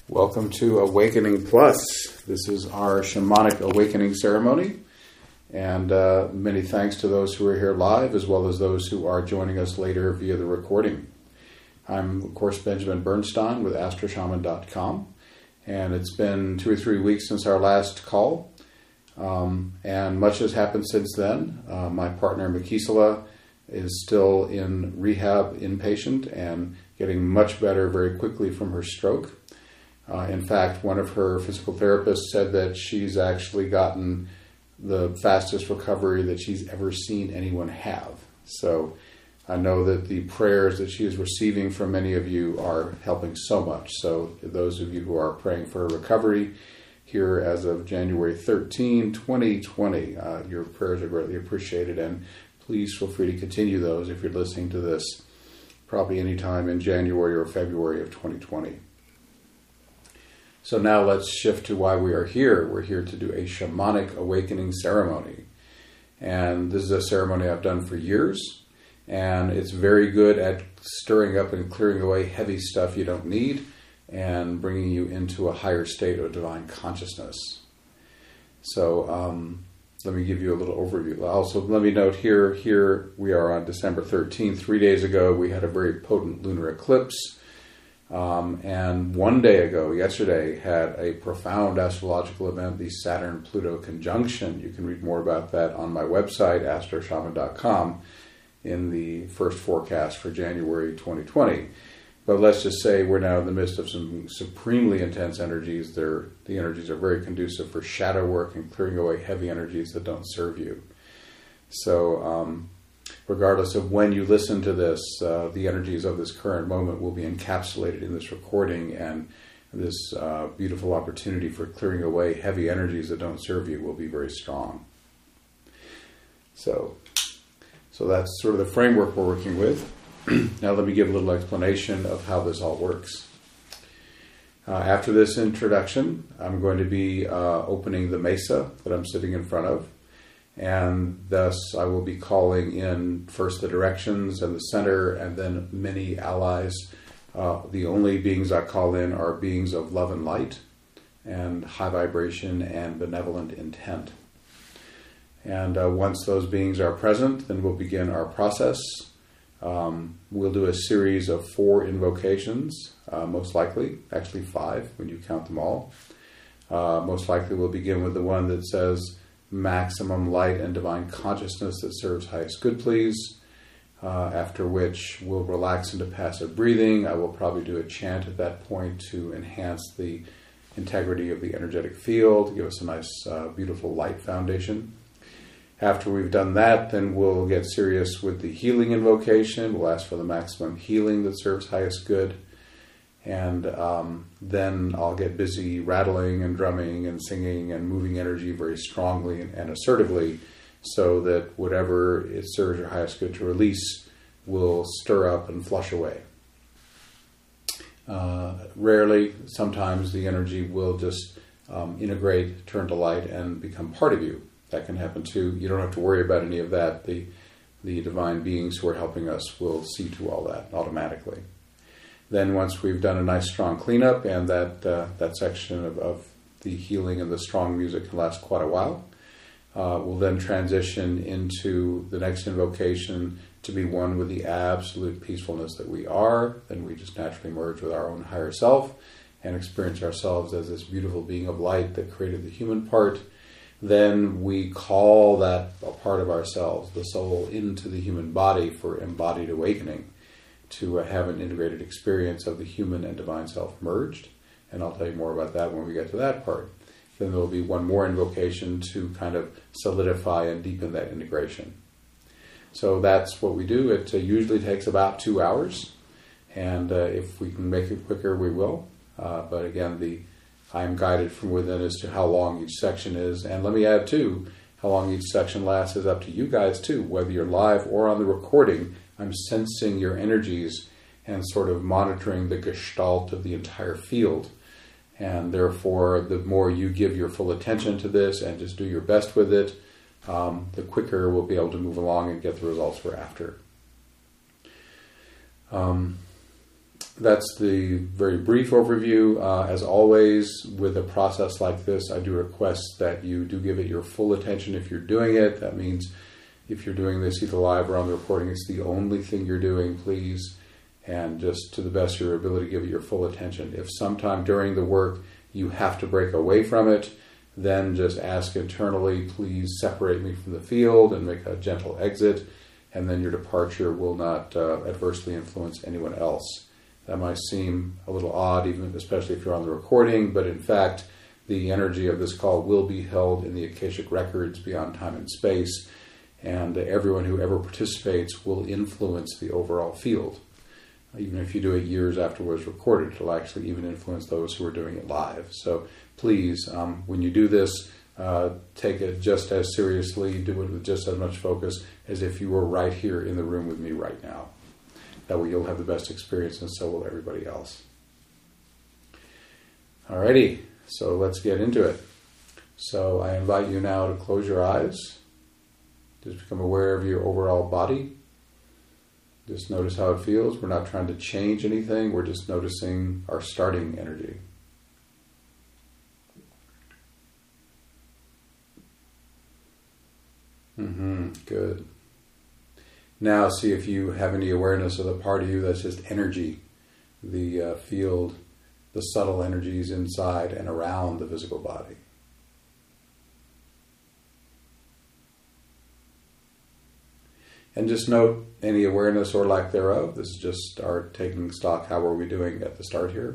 Welcome to Awakening Plus. This is our shamanic awakening ceremony, and many thanks to those who are here live as well as those who are joining us later via the recording. I'm, of course, Benjamin Bernstein with astroshaman.com, and it's been 2 or 3 weeks since our last call, and much has happened since then. My partner, Makisela, is still in rehab inpatient and getting much better very quickly from her stroke. In fact, one of her physical therapists said that she's actually gotten the fastest recovery that she's ever seen anyone have. So I know that the prayers that she is receiving from many of you are helping so much. So those of you who are praying for her recovery here as of January 13, 2020, your prayers are greatly appreciated, and please feel free to continue those if you're listening to this probably anytime in January or February of 2020. So now let's shift to why we are here. We're here to do a shamanic awakening ceremony. And this is a ceremony I've done for years. And it's very good at stirring up and clearing away heavy stuff you don't need and bringing you into a higher state of divine consciousness. So let me give you a little overview. Also, let me note here we are on December 13th. 3 days ago, we had a very potent lunar eclipse. And 1 day ago, yesterday, had a profound astrological event, the Saturn-Pluto conjunction. You can read more about that on my website, astroshaman.com, in the first forecast for January 2020. But let's just say we're now in the midst of some supremely intense energies. The energies are very conducive for shadow work and clearing away heavy energies that don't serve you. So, regardless of when you listen to this, the energies of this current moment will be encapsulated in this recording, and this beautiful opportunity for clearing away heavy energies that don't serve you will be very strong. So that's sort of the framework we're working with. Now let me give a little explanation of how this all works. After this introduction, I'm going to be opening the mesa that I'm sitting in front of. And thus I will be calling in first the directions and the center, and then many allies. The only beings I call in are beings of love and light, and high vibration and benevolent intent. And once those beings are present, then we'll begin our process. We'll do a series of 4 invocations, most likely, actually 5 when you count them all. Most likely we'll begin with the one that says, maximum light and divine consciousness that serves highest good, please. After which we'll relax into passive breathing. I will probably do a chant at that point to enhance the integrity of the energetic field, give us a nice, beautiful light foundation. After we've done that, then we'll get serious with the healing invocation. We'll ask for the maximum healing that serves highest good. And then I'll get busy rattling and drumming and singing and moving energy very strongly and assertively, so that whatever it serves your highest good to release will stir up and flush away. Rarely, sometimes the energy will just integrate, turn to light, and become part of you. That can happen too. You don't have to worry about any of that. The divine beings who are helping us will see to all that automatically. Then once we've done a nice strong cleanup, and that section of the healing and the strong music can last quite a while, we'll then transition into the next invocation to be one with the absolute peacefulness that we are. Then we just naturally merge with our own higher self and experience ourselves as this beautiful being of light that created the human part. Then we call that a part of ourselves, the soul, into the human body for embodied awakening, to have an integrated experience of the human and divine self merged. And I'll tell you more about that when we get to that part. Then there will be one more invocation to kind of solidify and deepen that integration. So that's what we do. It usually takes about 2 hours. And if we can make it quicker, we will. But again, I am guided from within as to how long each section is. And let me add too, how long each section lasts is up to you guys too. Whether you're live or on the recording, I'm sensing your energies and sort of monitoring the gestalt of the entire field. And therefore, the more you give your full attention to this and just do your best with it, the quicker we'll be able to move along and get the results we're after. that's the very brief overview. As always, with a process like this, I do request that you do give it your full attention if you're doing it. That means if you're doing this either live or on the recording, it's the only thing you're doing, please. And just to the best of your ability, give it your full attention. If sometime during the work you have to break away from it, then just ask internally, please separate me from the field and make a gentle exit, and then your departure will not adversely influence anyone else. That might seem a little odd, even especially if you're on the recording, but in fact, the energy of this call will be held in the Akashic records beyond time and space, and everyone who ever participates will influence the overall field. Even if you do it years after it was recorded, it'll actually even influence those who are doing it live. So please, when you do this, take it just as seriously, do it with just as much focus as if you were right here in the room with me right now. That way you'll have the best experience, and so will everybody else. Alrighty, so let's get into it. So I invite you now to close your eyes. Just become aware of your overall body. Just notice how it feels. We're not trying to change anything. We're just noticing our starting energy. Good. Now see if you have any awareness of the part of you that's just energy, the field, the subtle energies inside and around the physical body. And just note any awareness or lack thereof. This is just our taking stock. How are we doing at the start here?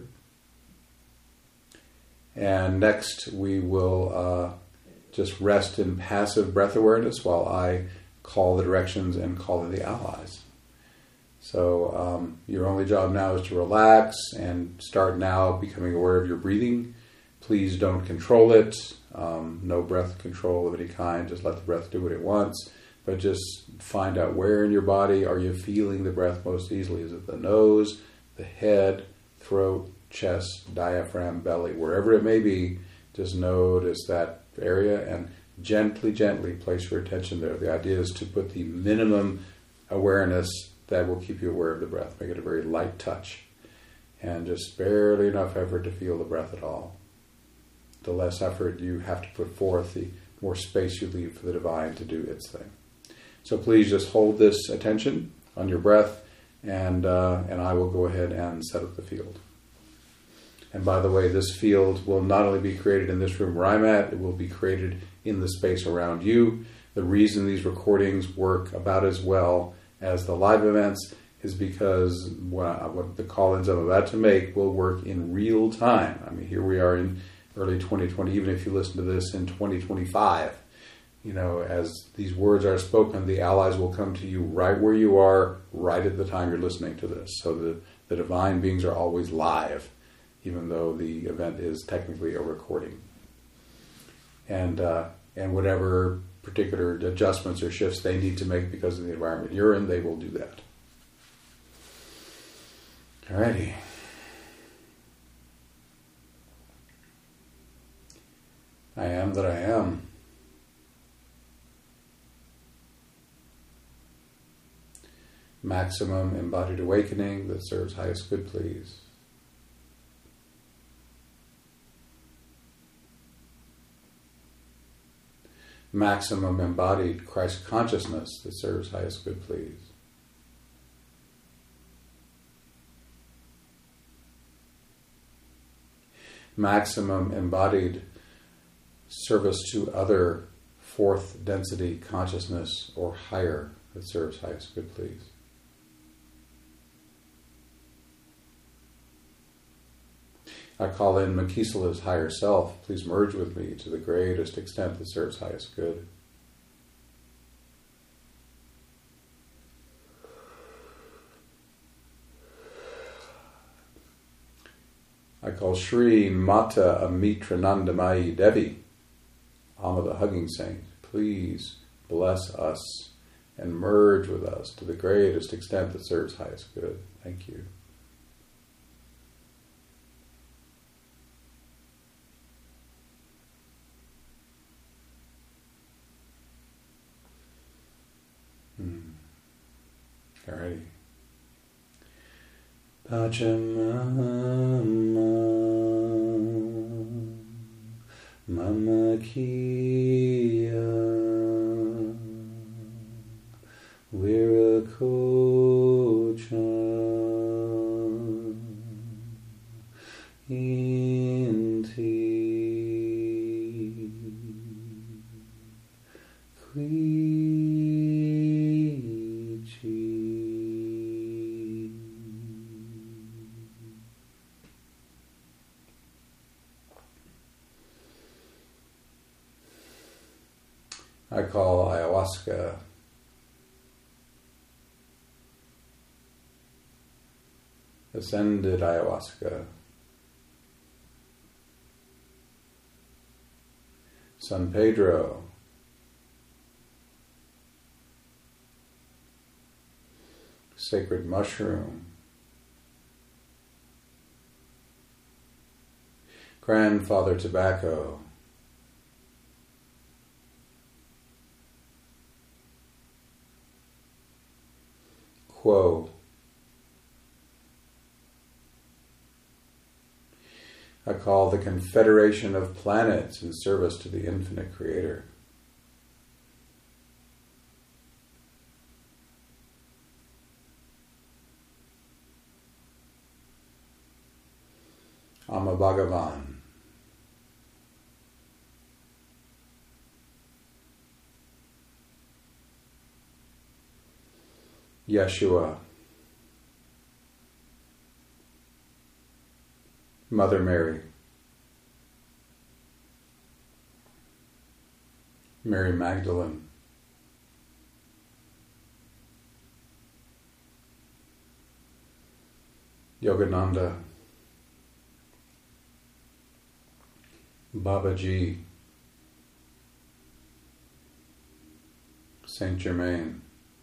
And next we will just rest in passive breath awareness while I call the directions and call in the allies. So your only job now is to relax and start now becoming aware of your breathing. Please don't control it. No breath control of any kind. Just let the breath do what it wants. But just find out where in your body are you feeling the breath most easily. Is it the nose, the head, throat, chest, diaphragm, belly, wherever it may be? Just notice that area and gently place your attention there. The idea is to put the minimum awareness that will keep you aware of the breath. Make it a very light touch. And just barely enough effort to feel the breath at all. The less effort you have to put forth, the more space you leave for the divine to do its thing. So please just hold this attention on your breath, and I will go ahead and set up the field. And by the way, this field will not only be created in this room where I'm at, it will be created in the space around you. The reason these recordings work about as well as the live events is because what the call-ins I'm about to make will work in real time. I mean, here we are in early 2020, even if you listen to this in 2025. As these words are spoken, the allies will come to you right where you are, right at the time you're listening to this. So the divine beings are always live, even though the event is technically a recording. And whatever particular adjustments or shifts they need to make because of the environment you're in, they will do that. Alrighty. I am that I am. Maximum embodied awakening that serves highest good, please. Maximum embodied Christ consciousness that serves highest good, please. Maximum embodied service to other fourth density consciousness or higher that serves highest good, please. I call in Makisala's higher self. Please merge with me to the greatest extent that serves highest good. I call Shri Mata Amitranandamayi Devi, Amma the Hugging Saint. Please bless us and merge with us to the greatest extent that serves highest good. Thank you. Alrighty. Pachamama Mama Kia Virakocha Inti Quichi. I call ayahuasca ascended ayahuasca, San Pedro, sacred mushroom, grandfather tobacco, quo. I call the confederation of planets in service to the infinite creator. Amma Bhagavan. Yeshua. Mother Mary. Mary Magdalene. Yogananda. Babaji. Saint Germain.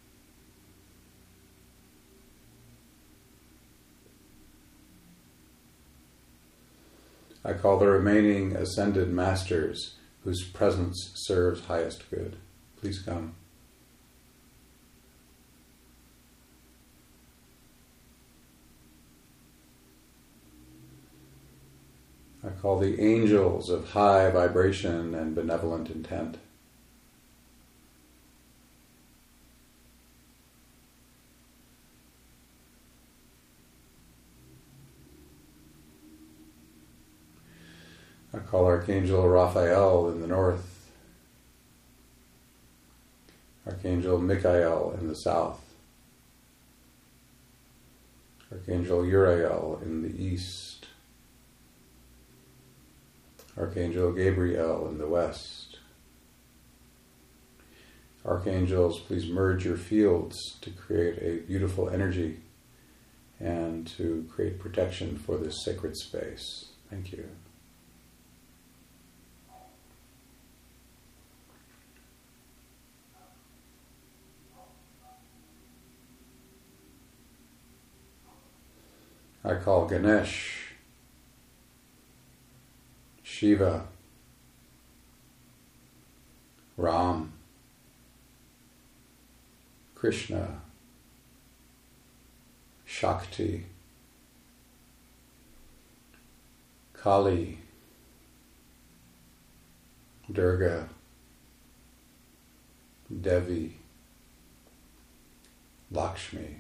I call the remaining ascended masters whose presence serves highest good. Please come. I call the angels of high vibration and benevolent intent. I call Archangel Raphael in the north, Archangel Michael in the south, Archangel Uriel in the east, Archangel Gabriel in the west. Archangels, please merge your fields to create a beautiful energy and to create protection for this sacred space. Thank you. I call Ganesh, Shiva, Ram, Krishna, Shakti, Kali, Durga, Devi, Lakshmi.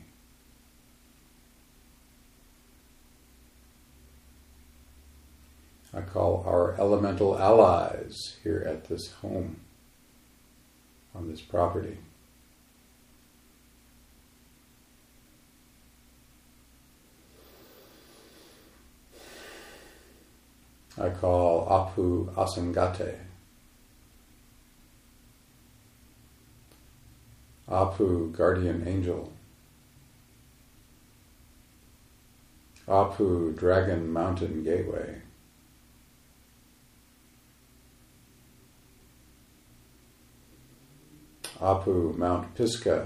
I call our elemental allies here at this home, on this property. I call Apu Asangate, Apu Guardian Angel, Apu Dragon Mountain Gateway, Apu Mount Pisgah,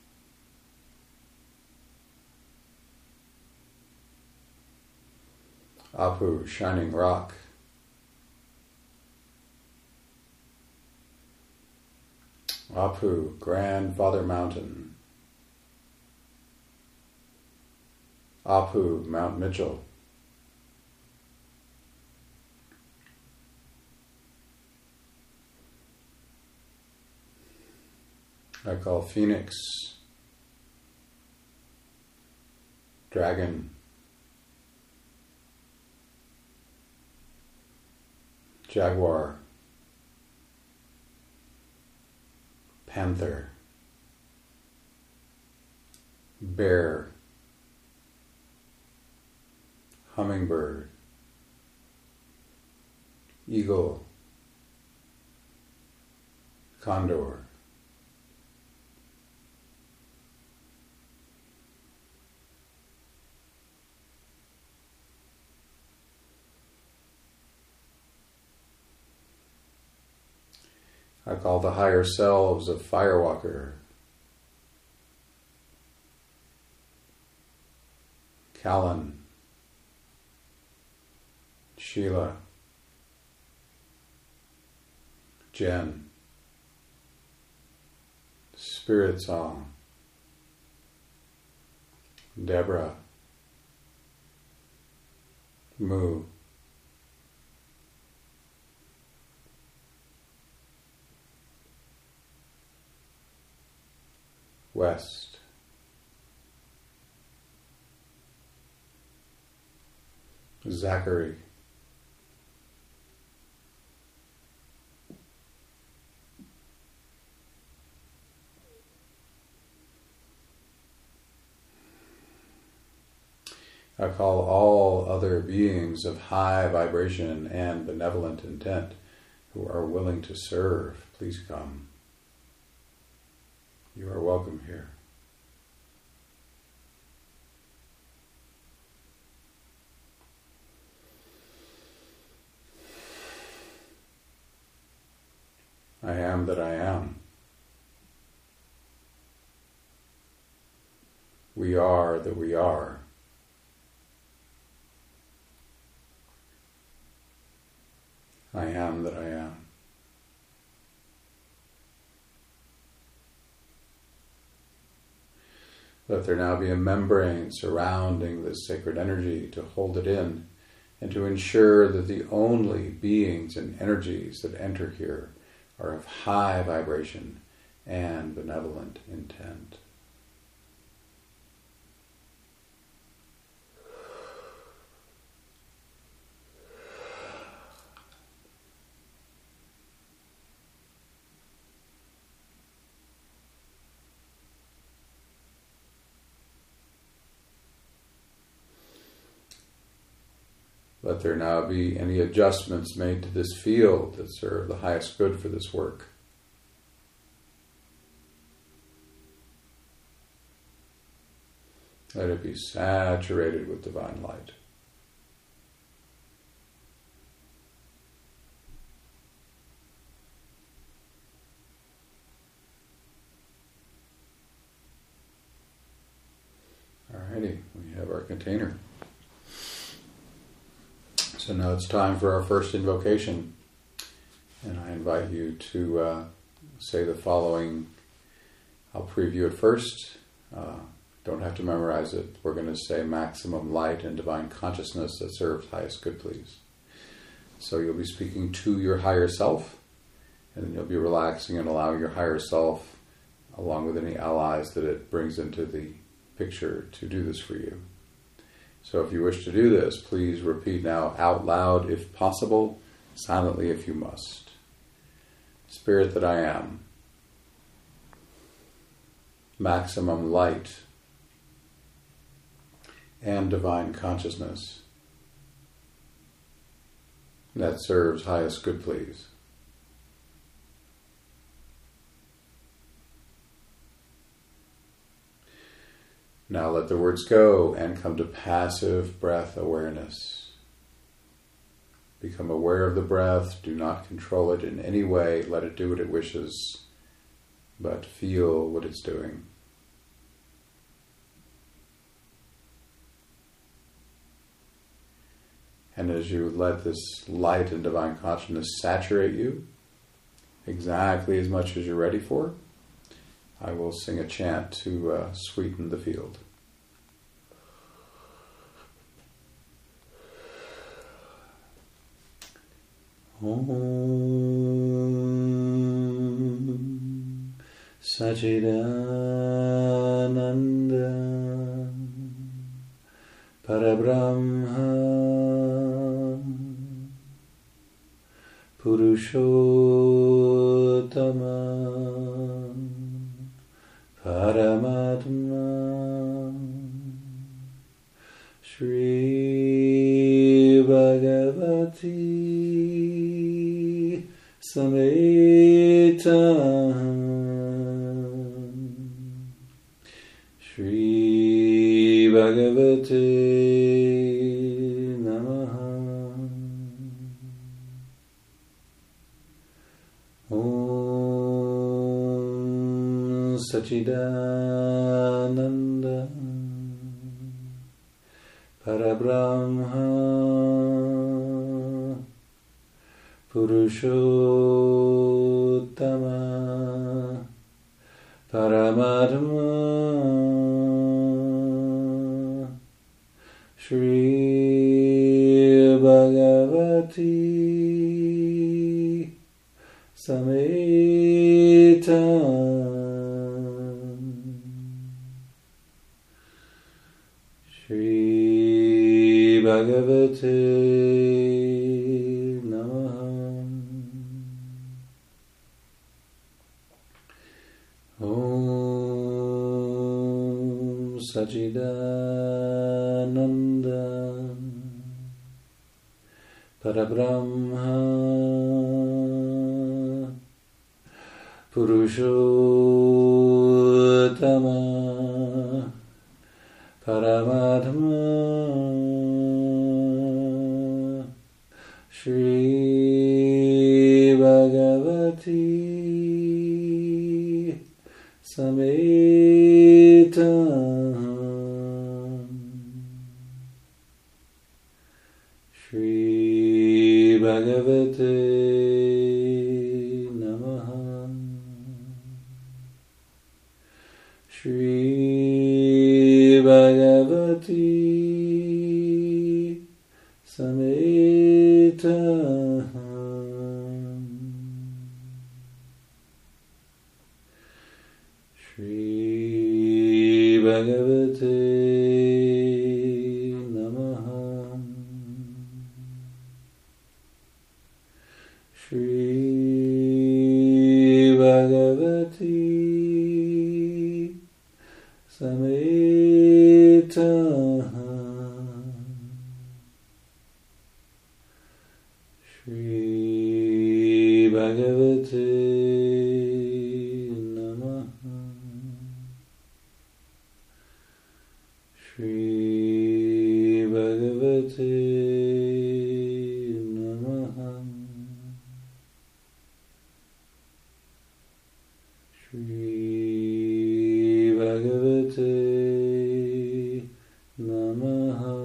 Apu Shining Rock, Apu Grandfather Mountain, Apu, Mount Mitchell. I call Phoenix, Dragon, Jaguar, Panther, Bear, Hummingbird, Eagle, Condor. I call the higher selves of Firewalker, Callan, Sheila, Jen, Spirit Song, Deborah, Moo, West, Zachary, I call all other beings of high vibration and benevolent intent who are willing to serve, please come. You are welcome here. I am that I am. We are that we are. I am that I am. Let there now be a membrane surrounding this sacred energy to hold it in and to ensure that the only beings and energies that enter here are of high vibration and benevolent intent. Let there now be any adjustments made to this field that serve the highest good for this work. Let it be saturated with divine light. Alrighty, we have our container. So now it's time for our first invocation, and I invite you to say the following. I'll preview it first. Don't have to memorize it. We're going to say maximum light and divine consciousness that serves highest good, please. So you'll be speaking to your higher self, and then you'll be relaxing and allowing your higher self, along with any allies that it brings into the picture, to do this for you. So if you wish to do this, please repeat now out loud if possible, silently if you must. Spirit that I am, maximum light and divine consciousness that serves highest good, please. Now let the words go and come to passive breath awareness. Become aware of the breath. Do not control it in any way. Let it do what it wishes, but feel what it's doing. And as you let this light and divine consciousness saturate you, exactly as much as you're ready for, I will sing a chant to sweeten the field. Om Sachidananda Parabrahma Purushottama Paramatma Shri Bhagavati Sameta Shri Bhagavate Namaha. Om Sachidananda Parabrahma Purushottama Paramatma Shri Bhagavati Sameta Shri Bhagavate Namaha. Om Sachidananda Parabrahma Purushottama Paramatma Shri Bhagavati Sameta Shri Bhagavate Namaha. Shri Bhagavati Sameta Shri Bhagavate Namaha. Shri Bhagavati Sameta Shri Bhagavate Namaha. Shri Bhagavate Namaha. Shri Bhagavate Namaha.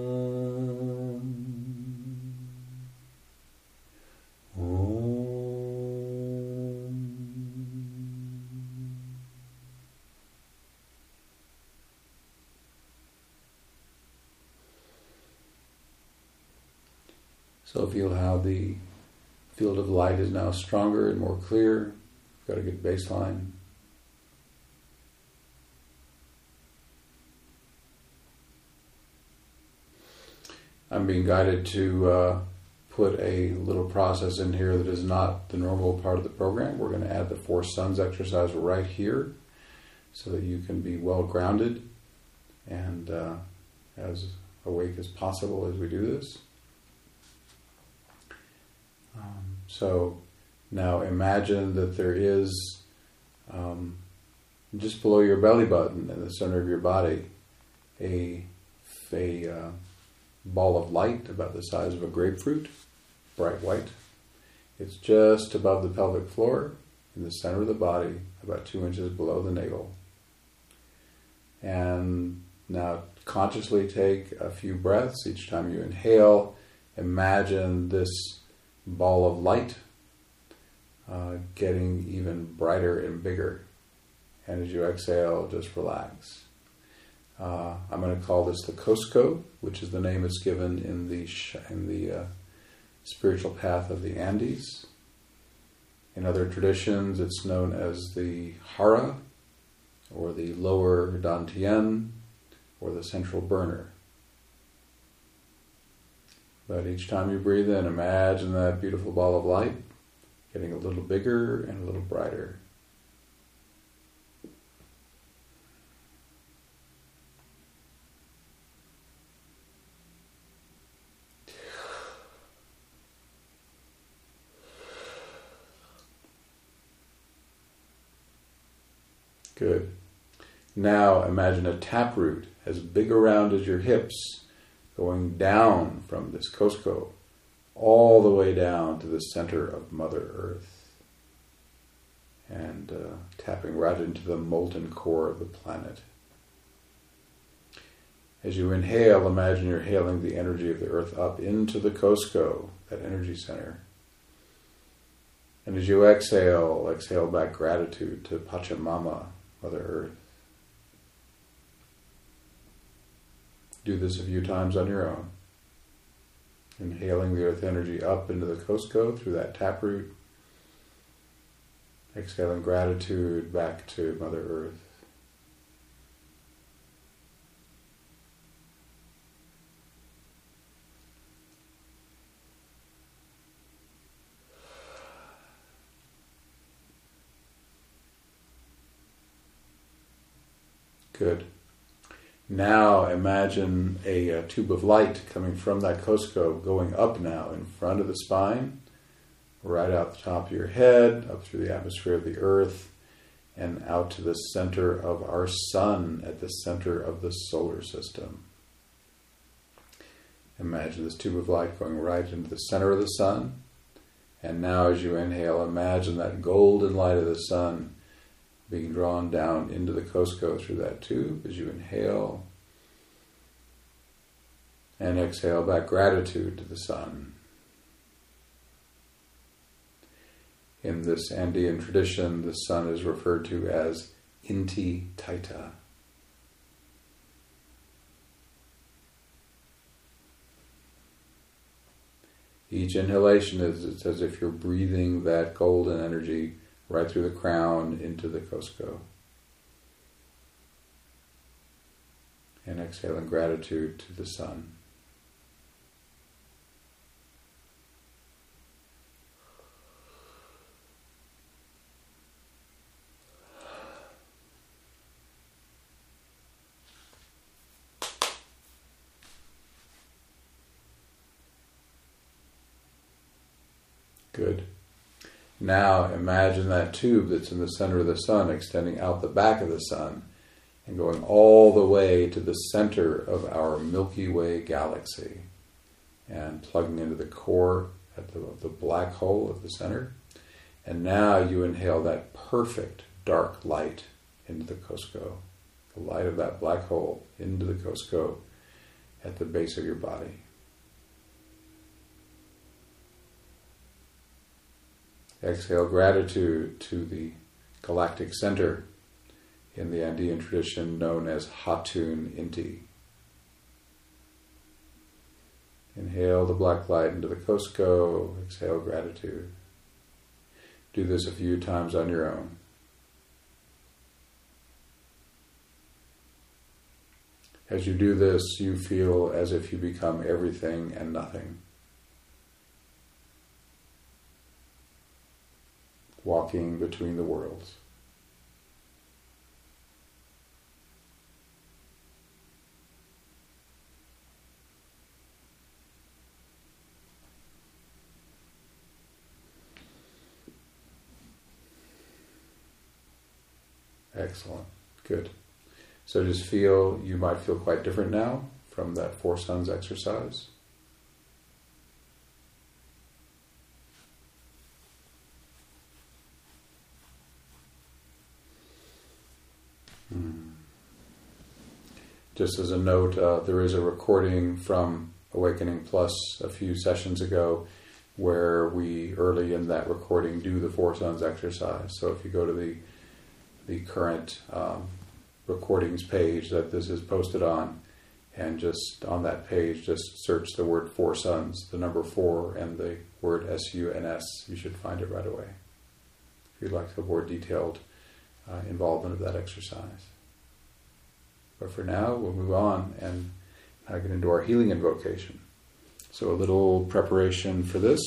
So feel how the field of light is now stronger and more clear. Got a good baseline. I'm being guided to put a little process in here that is not the normal part of the program. We're going to add the Four Suns exercise right here so that you can be well grounded and as awake as possible as we do this. So now imagine that there is, just below your belly button in the center of your body, a ball of light about the size of a grapefruit, bright white. It's just above the pelvic floor in the center of the body, about 2 inches below the navel. And now consciously take a few breaths. Each time you inhale, imagine this ball of light getting even brighter and bigger. And as you exhale, just relax. I'm going to call this the Cosco, which is the name it's given in the spiritual path of the Andes. In other traditions, it's known as the Hara, or the lower Dantian, or the central burner. But each time you breathe in, imagine that beautiful ball of light getting a little bigger and a little brighter. Good. Now imagine a taproot as big around as your hips, going down from this Cusco all the way down to the center of Mother Earth, and tapping right into the molten core of the planet. As you inhale, imagine you're hailing the energy of the earth up into the Cusco, that energy center. And as you exhale, exhale back gratitude to Pachamama, Mother Earth. Do this a few times on your own. Inhaling the earth energy up into the Cusco through that taproot. Exhaling gratitude back to Mother Earth. Good. Now imagine a tube of light coming from that Cusco, going up now in front of the spine, right out the top of your head, up through the atmosphere of the earth, and out to the center of our sun, at the center of the solar system. Imagine this tube of light going right into the center of the sun, and now as you inhale, imagine that golden light of the sun being drawn down into the Cusco through that tube as you inhale, and exhale back gratitude to the sun. In this Andean tradition, the sun is referred to as Inti Taita. Each inhalation it's as if you're breathing that golden energy right through the crown into the Cusco. And exhaling gratitude to the sun. Good. Now imagine that tube that's in the center of the sun extending out the back of the sun and going all the way to the center of our Milky Way galaxy and plugging into the core at the black hole at the center. And now you inhale that perfect dark light into the Cusco, the light of that black hole into the Cusco at the base of your body. Exhale gratitude to the galactic center in the Andean tradition known as Hatun Inti. Inhale the black light into the Cusco, exhale gratitude. Do this a few times on your own. As you do this, you feel as if you become everything and nothing. Walking between the worlds. Excellent. Good. So just you might feel quite different now from that Four Suns exercise. Just as a note, there is a recording from Awakening Plus a few sessions ago where we, early in that recording, do the Four Suns exercise. So if you go to the current recordings page that this is posted on, And just on that page, just search the word Four Suns, the number 4, and the word SUNS. You should find it right away if you'd like a more detailed involvement of that exercise. But for now, we'll move on and get into our healing invocation. So a little preparation for this.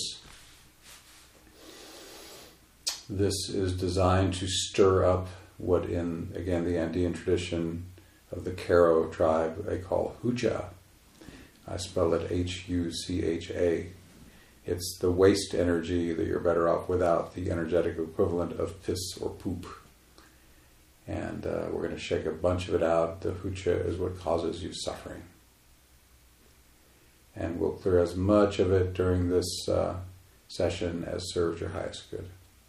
This is designed to stir up what in, again, the Andean tradition of the Karo tribe they call hucha. I spell it Hucha. It's the waste energy that you're better off without, the energetic equivalent of piss or poop. And we're going to shake a bunch of it out. The hucha is what causes you suffering. And we'll clear as much of it during this session as serves your highest good.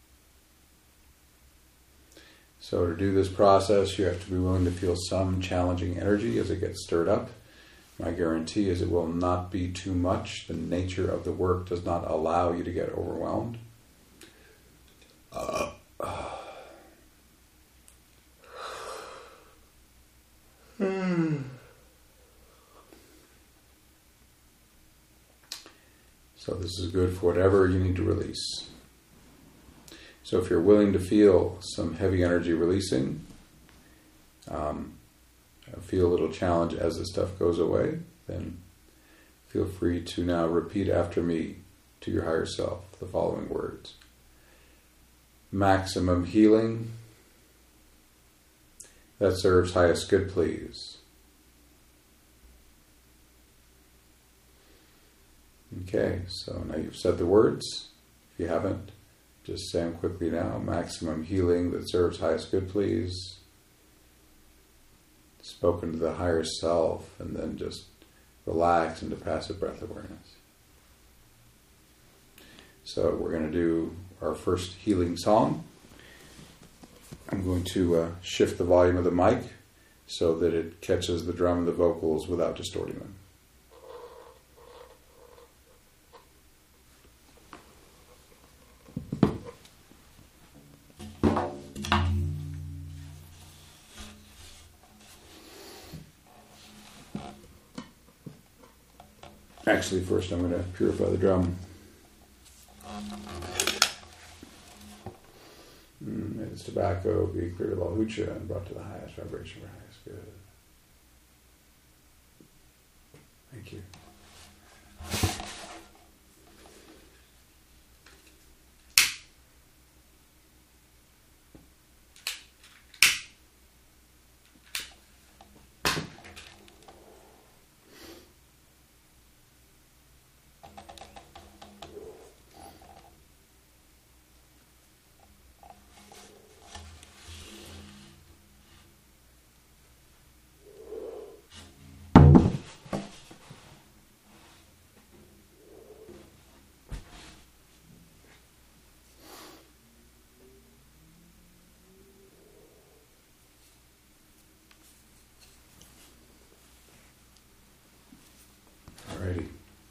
So to do this process, you have to be willing to feel some challenging energy as it gets stirred up. My guarantee is it will not be too much. The nature of the work does not allow you to get overwhelmed. So this is good for whatever you need to release. So if you're willing to feel some heavy energy releasing, feel a little challenge as the stuff goes away, then feel free to now repeat after me to your higher self the following words. Maximum healing that serves highest good, please. Okay, so now you've said the words. If you haven't, just say them quickly now. Maximum healing that serves highest good, please. Spoken to the higher self, and then just relax into passive breath awareness. So we're going to do our first healing song. I'm going to shift the volume of the mic so that it catches the drum and the vocals without distorting them. Actually, first I'm going to purify the drum. May this tobacco be cleared of all hucha and brought to the highest vibration for highest good. Thank you. Alrighty.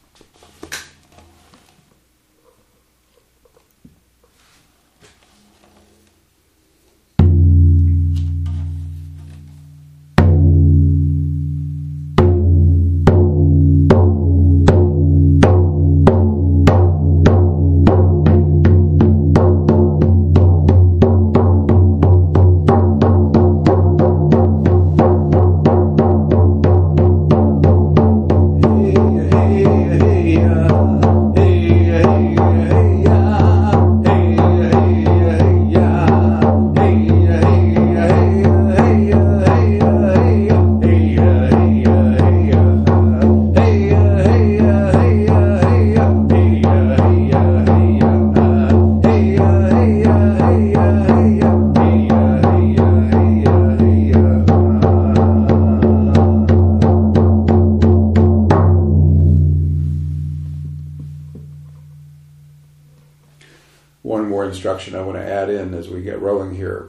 One more instruction I want to add in as we get rolling here.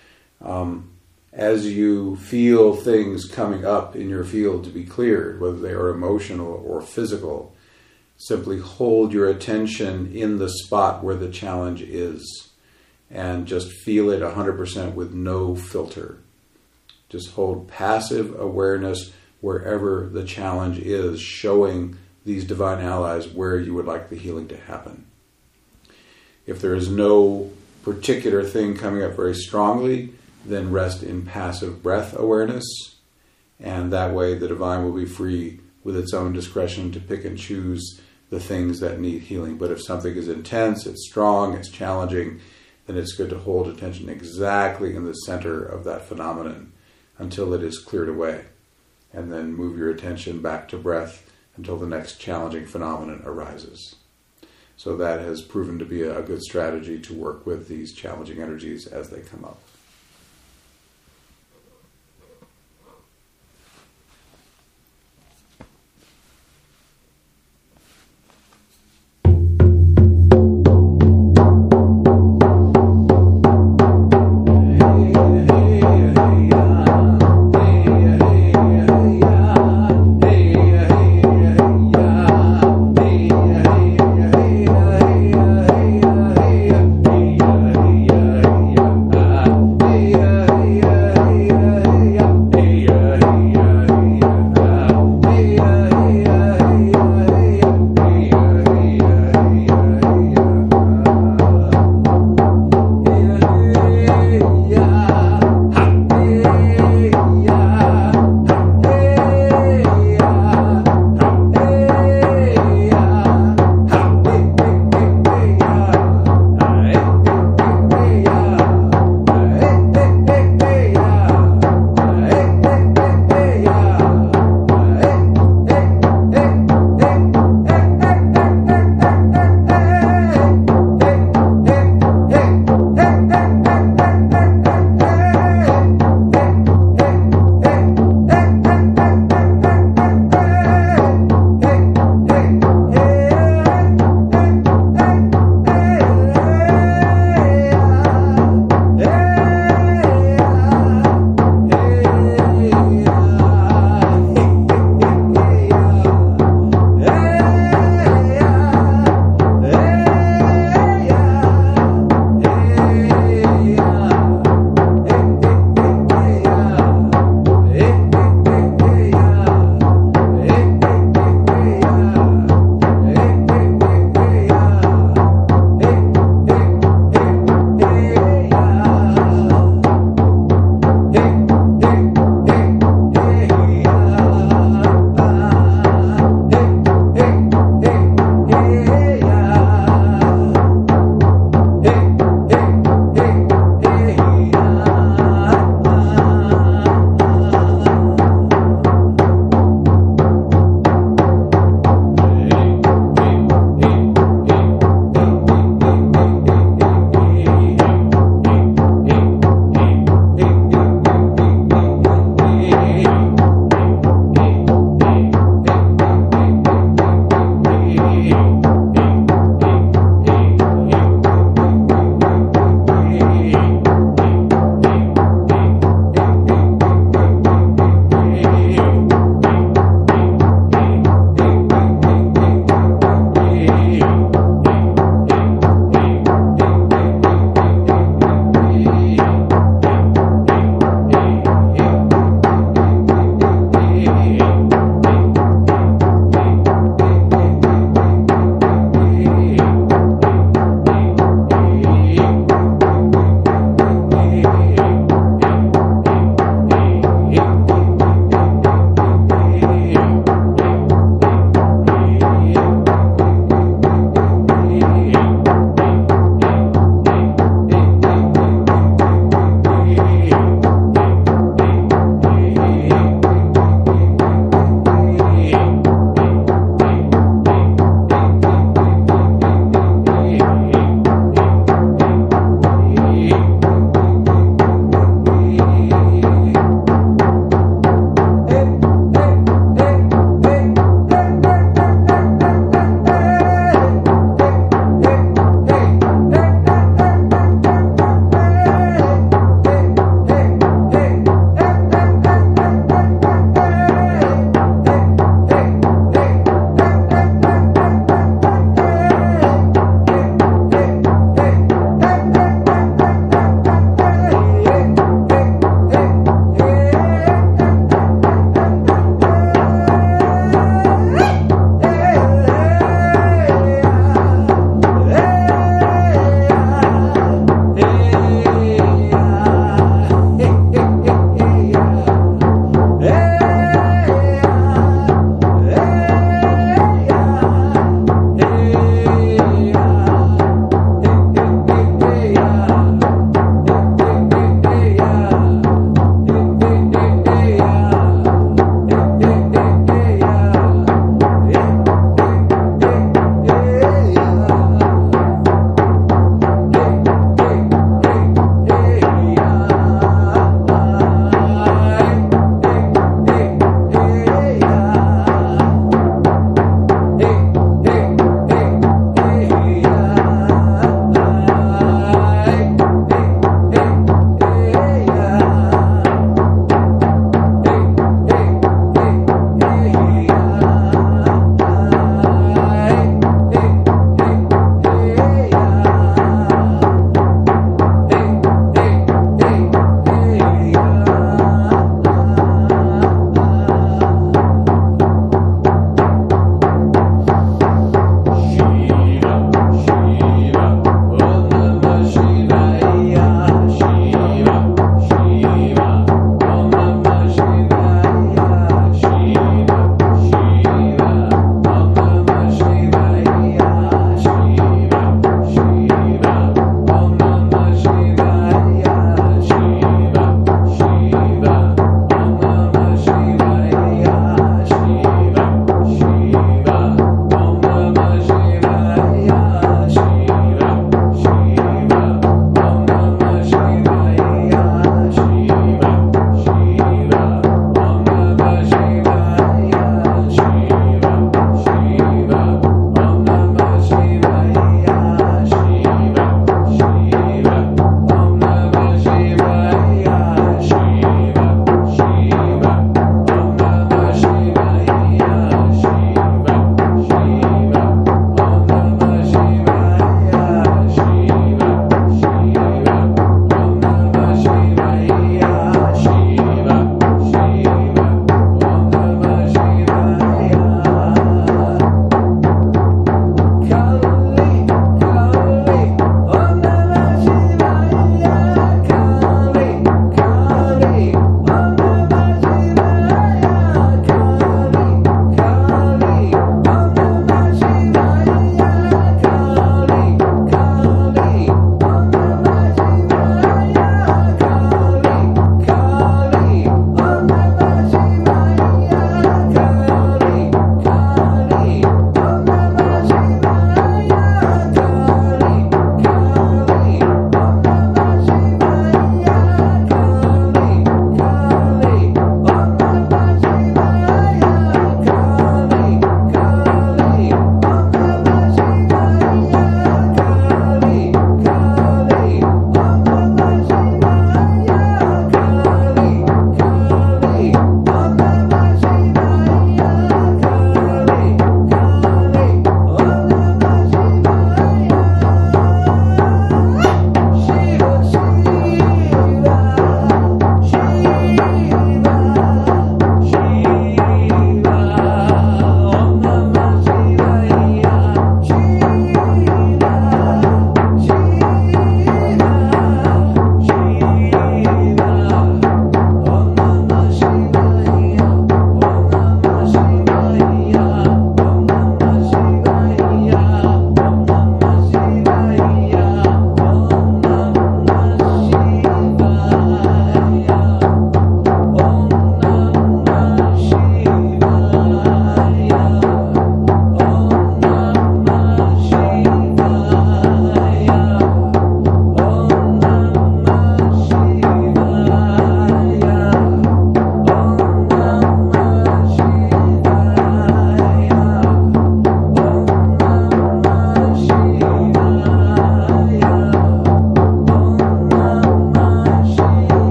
As you feel things coming up in your field to be cleared, whether they are emotional or physical, simply hold your attention in the spot where the challenge is and just feel it 100% with no filter. Just hold passive awareness wherever the challenge is, showing these divine allies where you would like the healing to happen. If there is no particular thing coming up very strongly, then rest in passive breath awareness, and that way the divine will be free with its own discretion to pick and choose the things that need healing. But if something is intense, it's strong, it's challenging, then it's good to hold attention exactly in the center of that phenomenon until it is cleared away, and then move your attention back to breath until the next challenging phenomenon arises. So that has proven to be a good strategy to work with these challenging energies as they come up.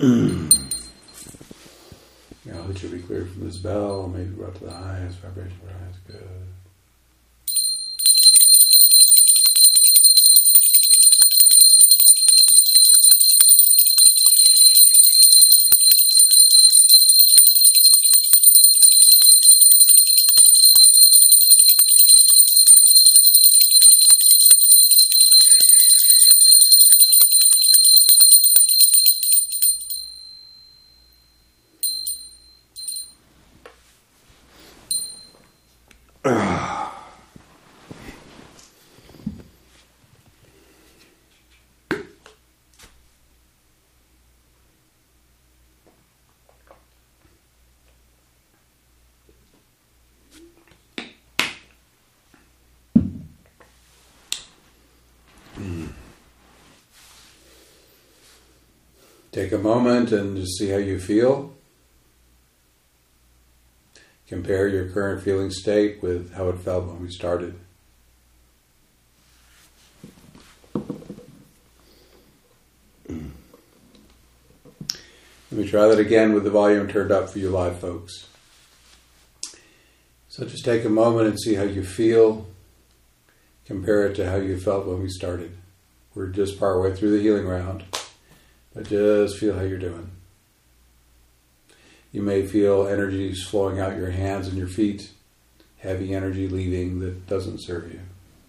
Now that you'll be cleared from this bell, maybe brought to the highest vibration. Good. Take a moment and just see how you feel. Compare your current feeling state with how it felt when we started. Let me try that again with the volume turned up for you live folks. So just take a moment and see how you feel. Compare it to how you felt when we started. We're just partway through the healing round, but just feel how you're doing. You may feel energies flowing out your hands and your feet, heavy energy leaving that doesn't serve you.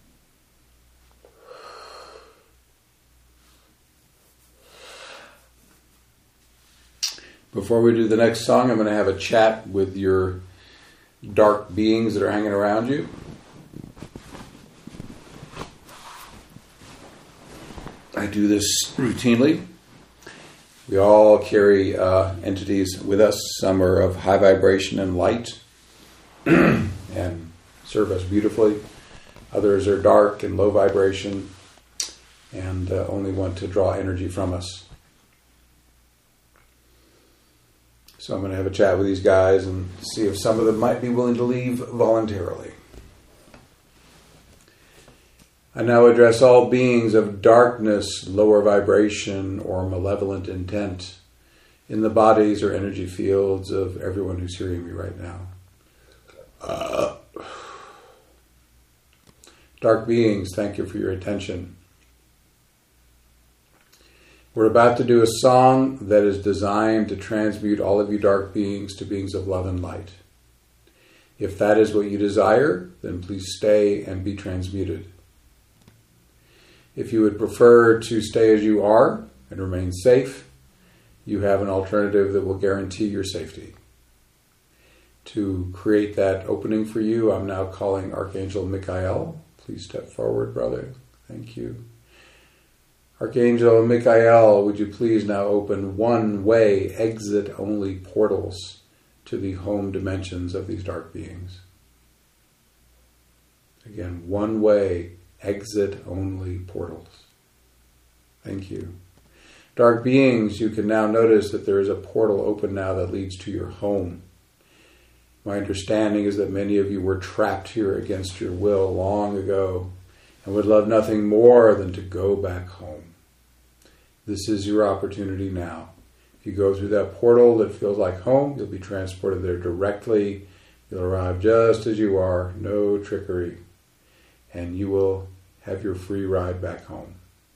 Before we do the next song, I'm going to have a chat with your dark beings that are hanging around you. I do this routinely. We all carry entities with us. Some are of high vibration and light and serve us beautifully. Others are dark and low vibration and only want to draw energy from us. So I'm going to have a chat with these guys and see if some of them might be willing to leave voluntarily. I now address all beings of darkness, lower vibration, or malevolent intent in the bodies or energy fields of everyone who's hearing me right now. Dark beings, thank you for your attention. We're about to do a song that is designed to transmute all of you dark beings to beings of love and light. If that is what you desire, then please stay and be transmuted. If you would prefer to stay as you are and remain safe, you have an alternative that will guarantee your safety. To create that opening for you, I'm now calling Archangel Michael. Please step forward, brother. Thank you. Archangel Michael, would you please now open one-way, exit-only portals to the home dimensions of these dark beings? Again, one-way, exit-only portals. Thank you. Dark beings, you can now notice that there is a portal open now that leads to your home. My understanding is that many of you were trapped here against your will long ago and would love nothing more than to go back home. This is your opportunity now. If you go through that portal that feels like home, you'll be transported there directly. You'll arrive just as you are, no trickery, and you will have your free ride back home.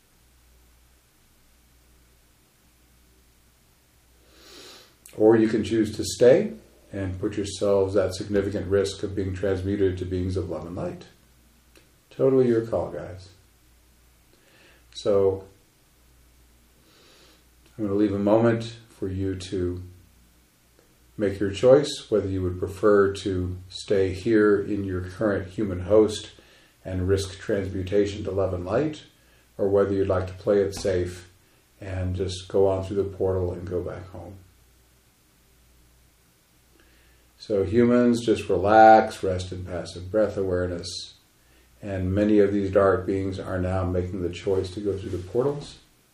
Or you can choose to stay and put yourselves at significant risk of being transmuted to beings of love and light. Totally your call, guys. So I'm going to leave a moment for you to make your choice, whether you would prefer to stay here in your current human host and risk transmutation to love and light, or whether you'd like to play it safe and just go on through the portal and go back home. So humans, just relax, rest in passive breath awareness. And many of these dark beings are now making the choice to go through the portals.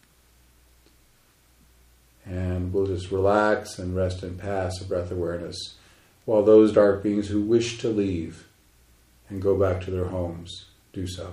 And we'll just relax and rest in passive breath awareness while those dark beings who wish to leave and go back to their homes do so.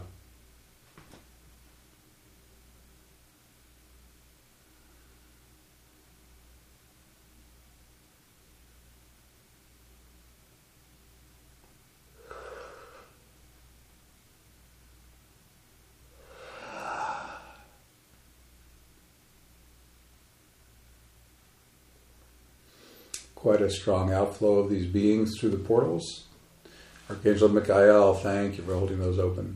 quite a strong outflow of these beings through the portals. Archangel Michael, thank you for holding those open.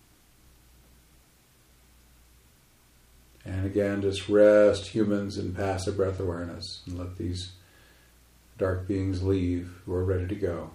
And again, just rest, humans, in passive breath awareness, and let these dark beings leave who are ready to go.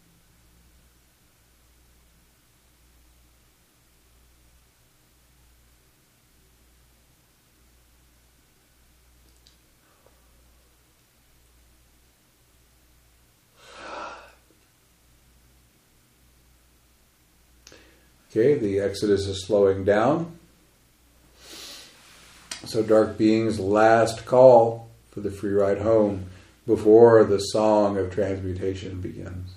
Okay, the exodus is slowing down. So dark beings, last call for the free ride home before the song of transmutation begins.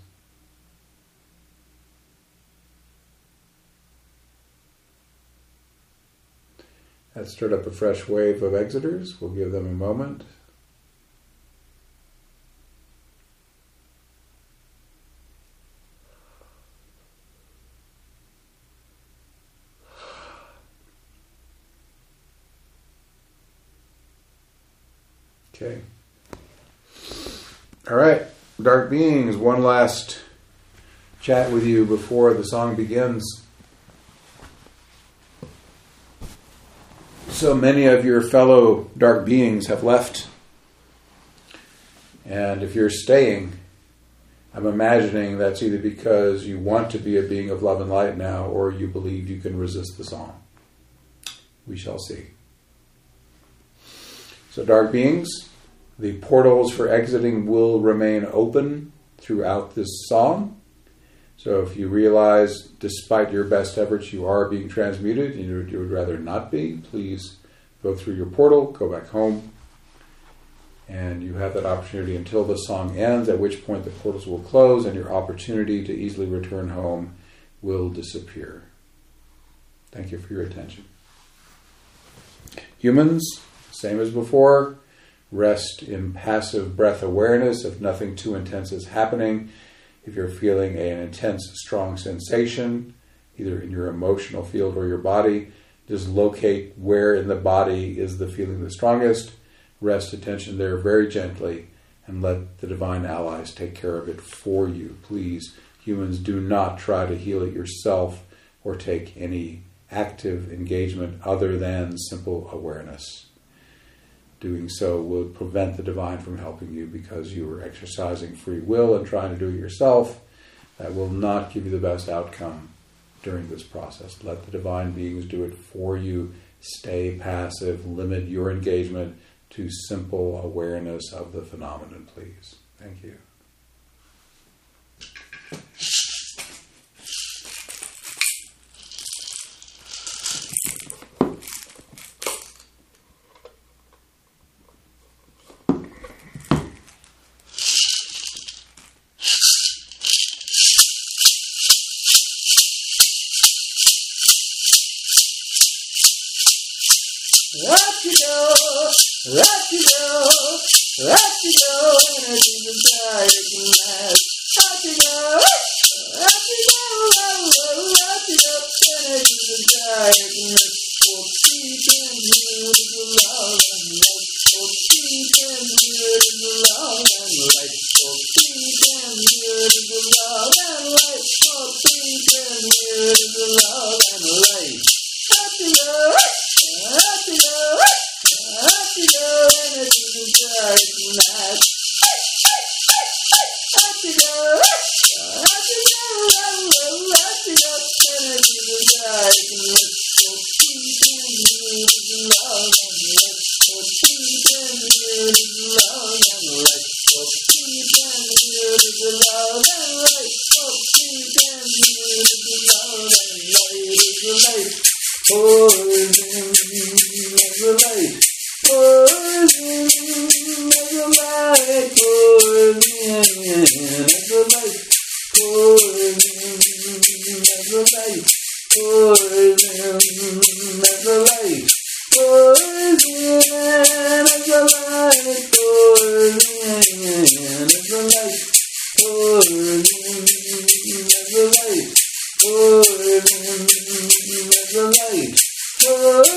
Let's start up a fresh wave of exiters. We'll give them a moment. Okay. All right, dark beings, one last chat with you before the song begins. So many of your fellow dark beings have left. And if you're staying, I'm imagining that's either because you want to be a being of love and light now, or you believe you can resist the song. We shall see. So dark beings, the portals for exiting will remain open throughout this song. So if you realize, despite your best efforts, you are being transmuted and you would rather not be, please go through your portal, go back home, and you have that opportunity until the song ends, at which point the portals will close and your opportunity to easily return home will disappear. Thank you for your attention. Humans, same as before, rest in passive breath awareness if nothing too intense is happening. If you're feeling an intense, strong sensation, either in your emotional field or your body, just locate where in the body is the feeling the strongest. Rest attention there very gently and let the divine allies take care of it for you. Please, humans, do not try to heal it yourself or take any active engagement other than simple awareness. Doing so will prevent the divine from helping you because you are exercising free will and trying to do it yourself. That will not give you the best outcome during this process. Let the divine beings do it for you. Stay passive. Limit your engagement to simple awareness of the phenomenon, please. Thank you.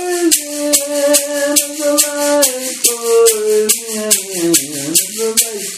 The light.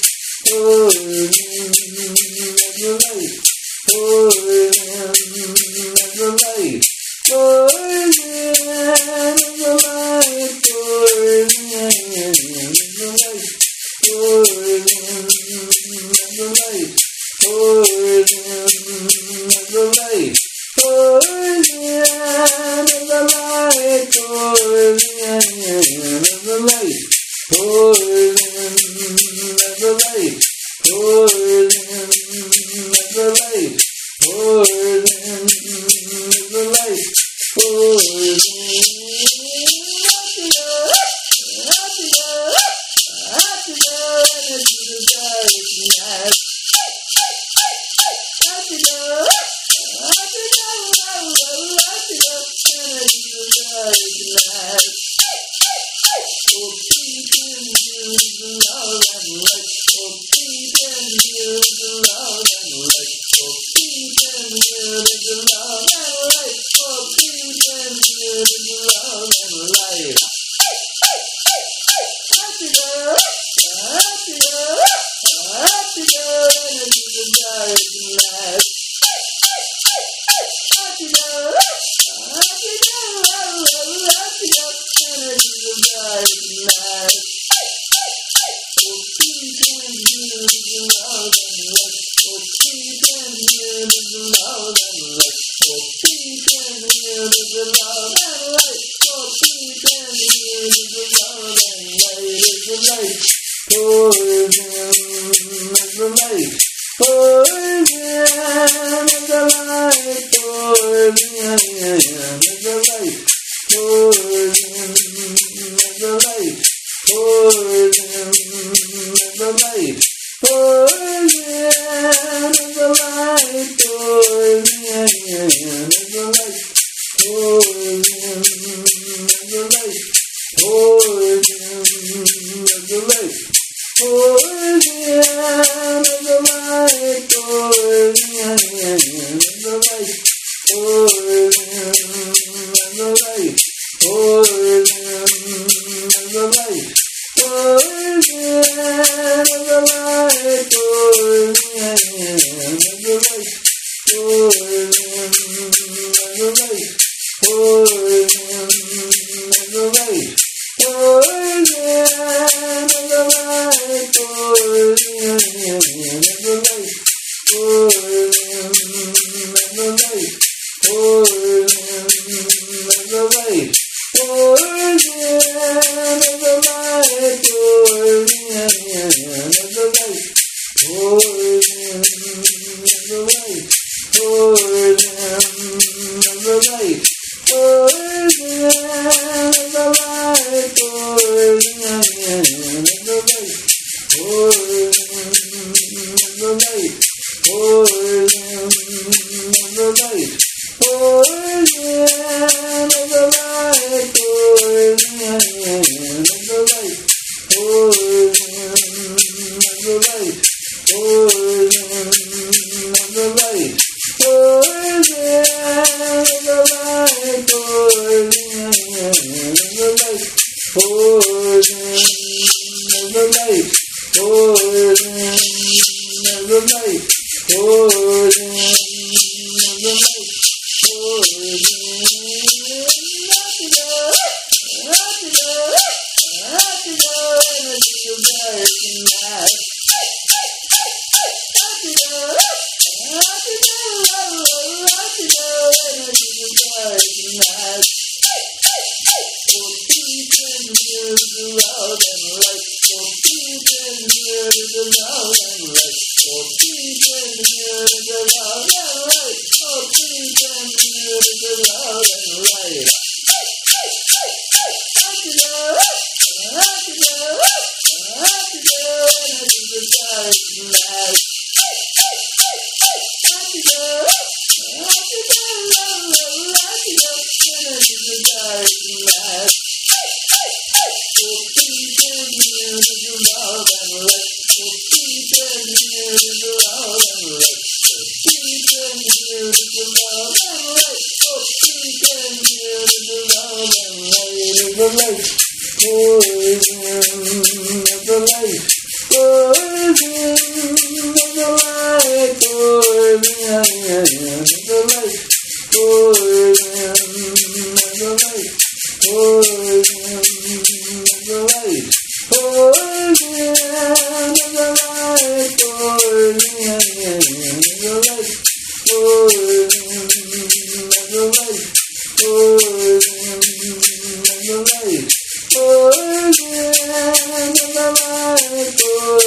Poison of the light, poison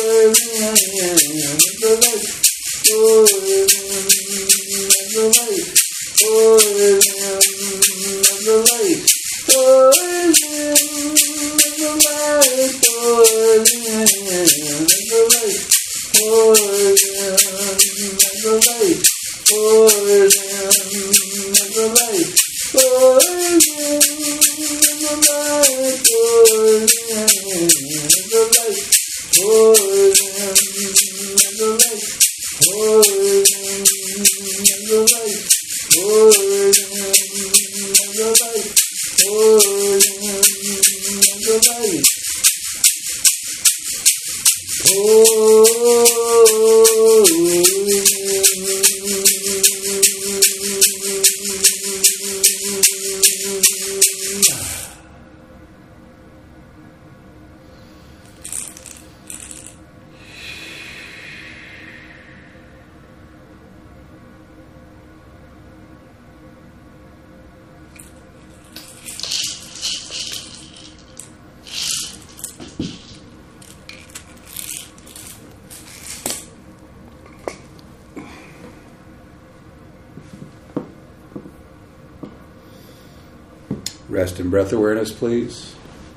Rest in breath awareness, please.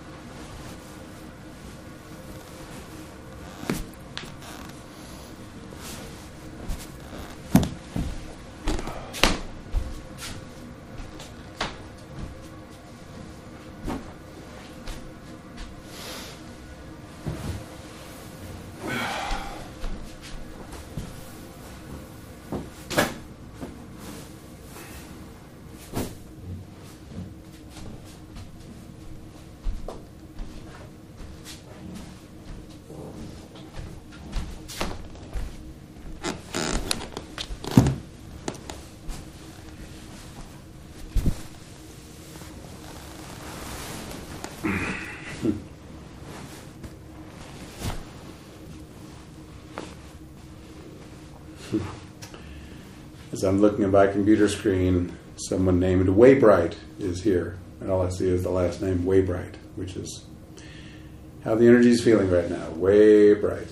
As I'm looking at my computer screen, someone named Waybright is here. And all I see is the last name Waybright, which is how the energy is feeling right now. Waybright.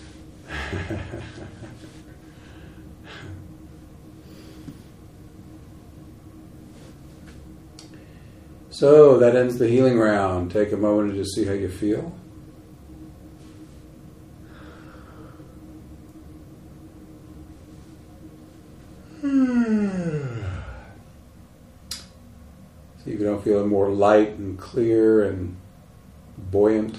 So that ends the healing round. Take a moment to just see how you feel. See if you don't feel more light and clear and buoyant.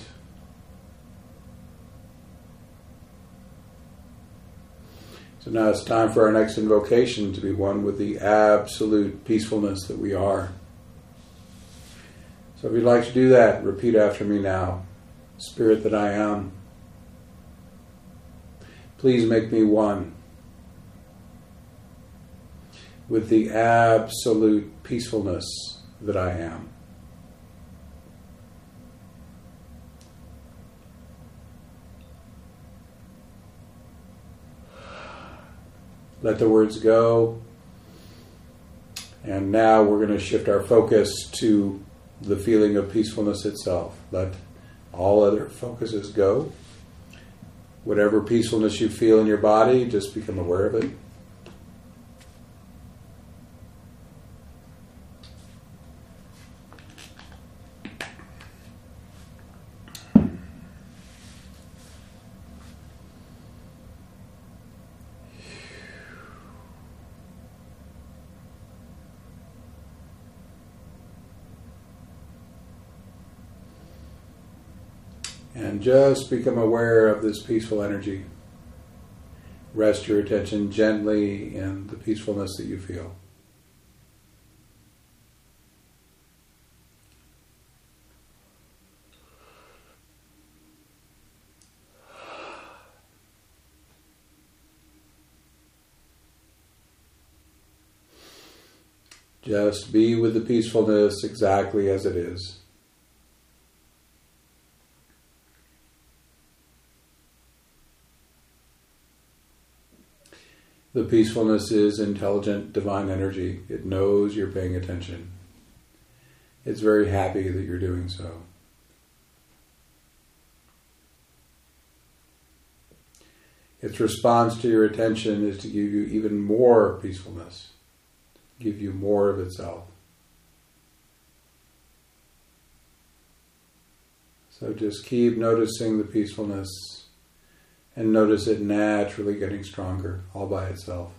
So now it's time for our next invocation to be one with the absolute peacefulness that we are. So if you'd like to do that, repeat after me now. Spirit that I am, please make me one with the absolute peacefulness that I am. Let the words go. And now we're going to shift our focus to the feeling of peacefulness itself. Let all other focuses go. Whatever peacefulness you feel in your body, just become aware of it. And just become aware of this peaceful energy. Rest your attention gently in the peacefulness that you feel. Just be with the peacefulness exactly as it is. The peacefulness is intelligent, divine energy. It knows you're paying attention. It's very happy that you're doing so. Its response to your attention is to give you even more peacefulness, give you more of itself. So just keep noticing the peacefulness and notice it naturally getting stronger all by itself.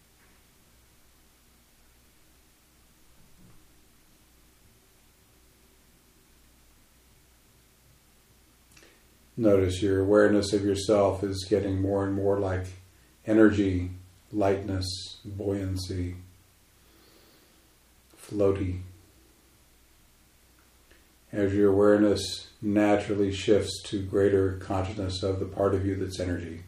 Notice your awareness of yourself is getting more and more like energy, lightness, buoyancy, floaty. As your awareness naturally shifts to greater consciousness of the part of you that's energy.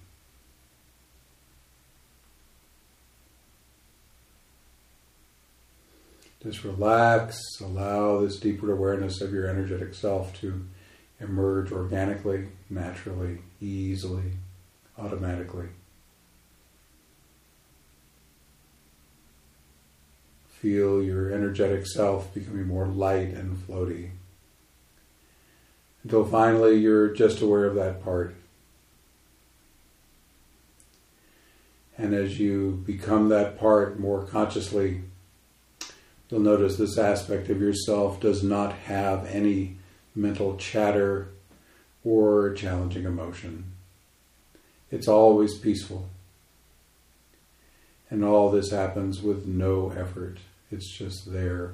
Just relax, allow this deeper awareness of your energetic self to emerge organically, naturally, easily, automatically. Feel your energetic self becoming more light and floaty, until finally you're just aware of that part. And as you become that part more consciously, you'll notice this aspect of yourself does not have any mental chatter or challenging emotion. It's always peaceful. And all this happens with no effort. It's just there.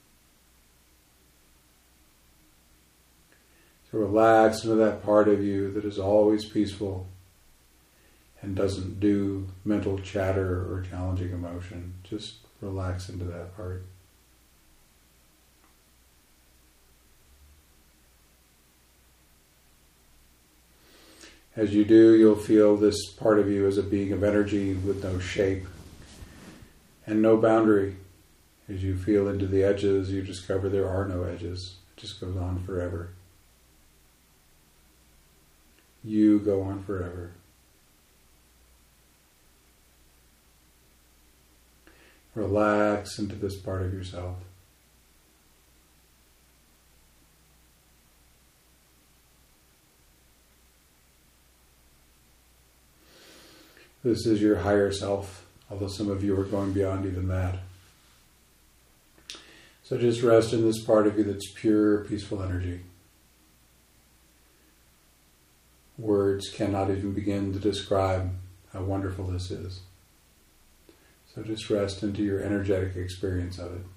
So relax into that part of you that is always peaceful and doesn't do mental chatter or challenging emotion. Just relax into that part. As you do, you'll feel this part of you as a being of energy with no shape and no boundary. As you feel into the edges, you discover there are no edges. It just goes on forever. You go on forever. Relax into this part of yourself. This is your higher self, although some of you are going beyond even that. So just rest in this part of you that's pure, peaceful energy. Words cannot even begin to describe how wonderful this is. So just rest into your energetic experience of it.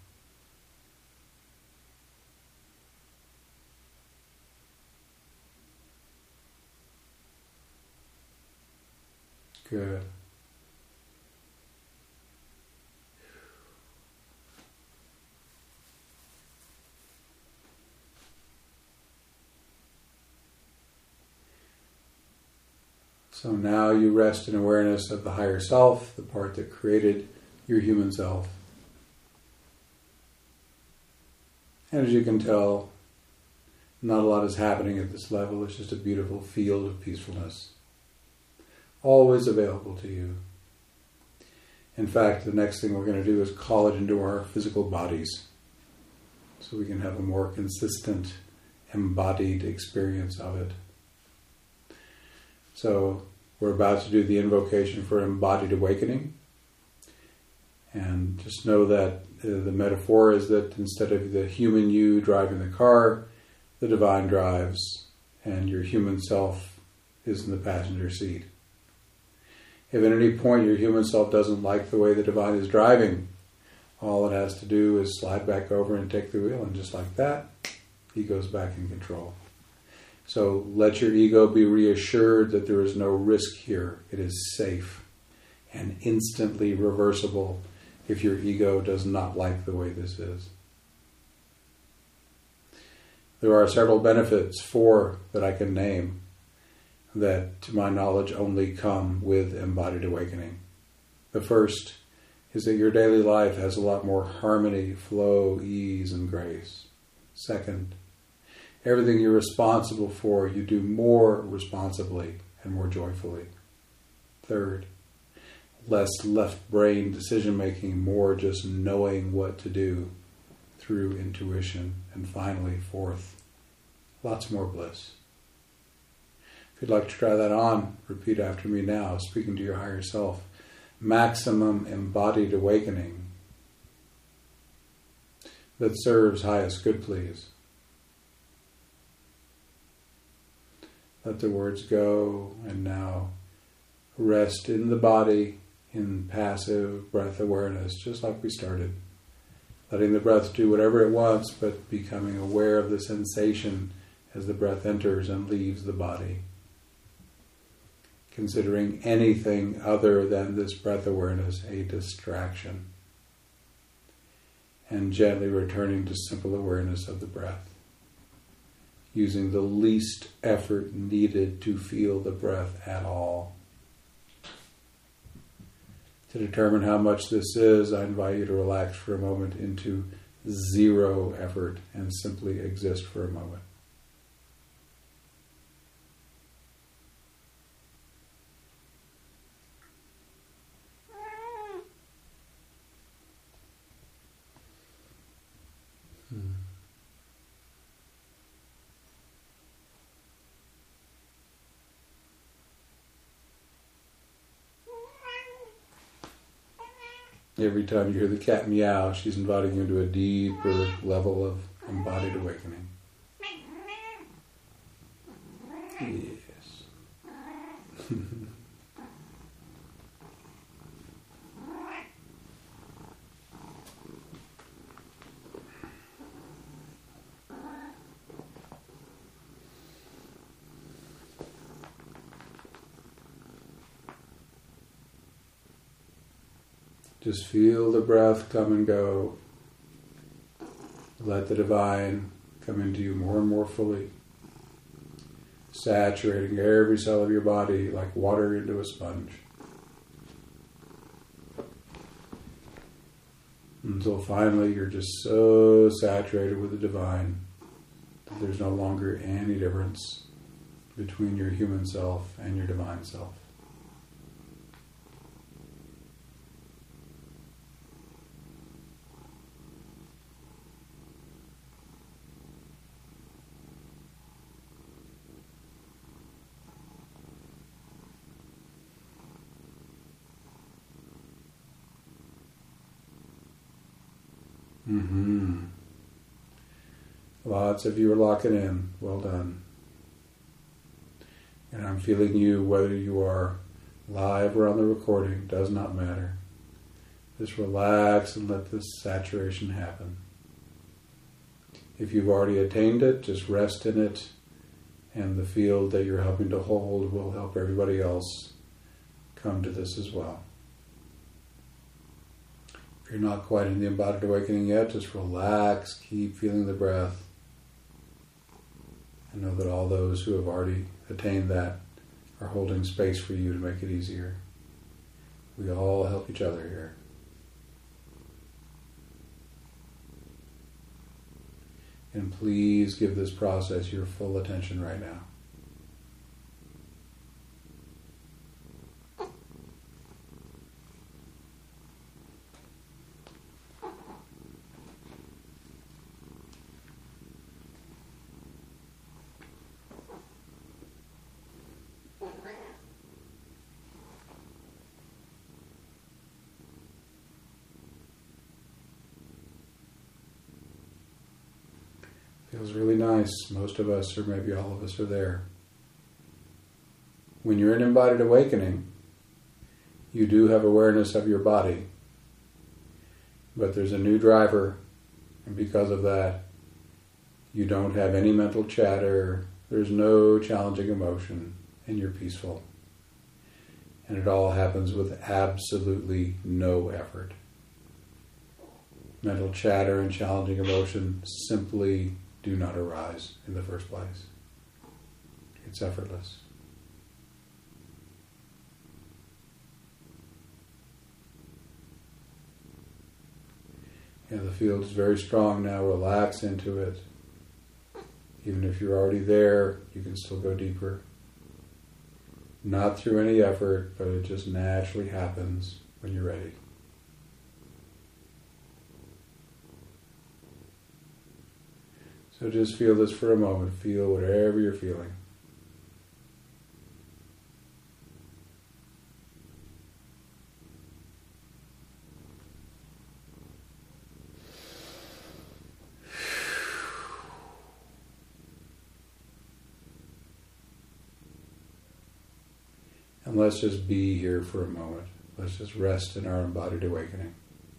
Good. So now you rest in awareness of the higher self, the part that created your human self. And as you can tell, not a lot is happening at this level. It's just a beautiful field of peacefulness, always available to you. In fact, the next thing we're going to do is call it into our physical bodies so we can have a more consistent, embodied experience of it. So we're about to do the invocation for embodied awakening. And just know that the metaphor is that instead of the human you driving the car, the divine drives, and your human self is in the passenger seat. If at any point your human self doesn't like the way the divine is driving, all it has to do is slide back over and take the wheel, and just like that, he goes back in control. So let your ego be reassured that there is no risk here. It is safe and instantly reversible if your ego does not like the way this is. There are several benefits, 4 that I can name, that to my knowledge only come with embodied awakening. The first is that your daily life has a lot more harmony, flow, ease, and grace. Second, everything you're responsible for, you do more responsibly and more joyfully. Third, less left brain decision making, more just knowing what to do through intuition. And finally, fourth, lots more bliss. If you'd like to try that on, repeat after me now, speaking to your higher self. Maximum embodied awakening that serves highest good, please. Let the words go, and now rest in the body in passive breath awareness, just like we started. Letting the breath do whatever it wants, but becoming aware of the sensation as the breath enters and leaves the body. Considering anything other than this breath awareness a distraction. And gently returning to simple awareness of the breath. Using the least effort needed to feel the breath at all. To determine how much this is, I invite you to relax for a moment into zero effort and simply exist for a moment. Every time you hear the cat meow, she's inviting you into a deeper level of embodied awakening. Yes. Just feel the breath come and go. Let the divine come into you more and more fully, saturating every cell of your body like water into a sponge. Until finally you're just so saturated with the divine that there's no longer any difference between your human self and your divine self. Lots of you are locking in. Well done. And I'm feeling you, whether you are live or on the recording, does not matter. Just relax and let this saturation happen. If you've already attained it, just rest in it, and the field that you're helping to hold will help everybody else come to this as well. If you're not quite in the embodied awakening yet, just relax, keep feeling the breath. And know that all those who have already attained that are holding space for you to make it easier. We all help each other here. And please give this process your full attention right now. Feels really nice. Most of us, or maybe all of us, are there. When you're in embodied awakening, you do have awareness of your body, but there's a new driver, and because of that, you don't have any mental chatter, there's no challenging emotion, and you're peaceful. And it all happens with absolutely no effort. Mental chatter and challenging emotion simply do not arise in the first place. It's effortless. And the field is very strong now. Relax into it. Even if you're already there, you can still go deeper. Not through any effort, but it just naturally happens when you're ready. So just feel this for a moment. Feel whatever you're feeling. And let's just be here for a moment. Let's just rest in our embodied awakening.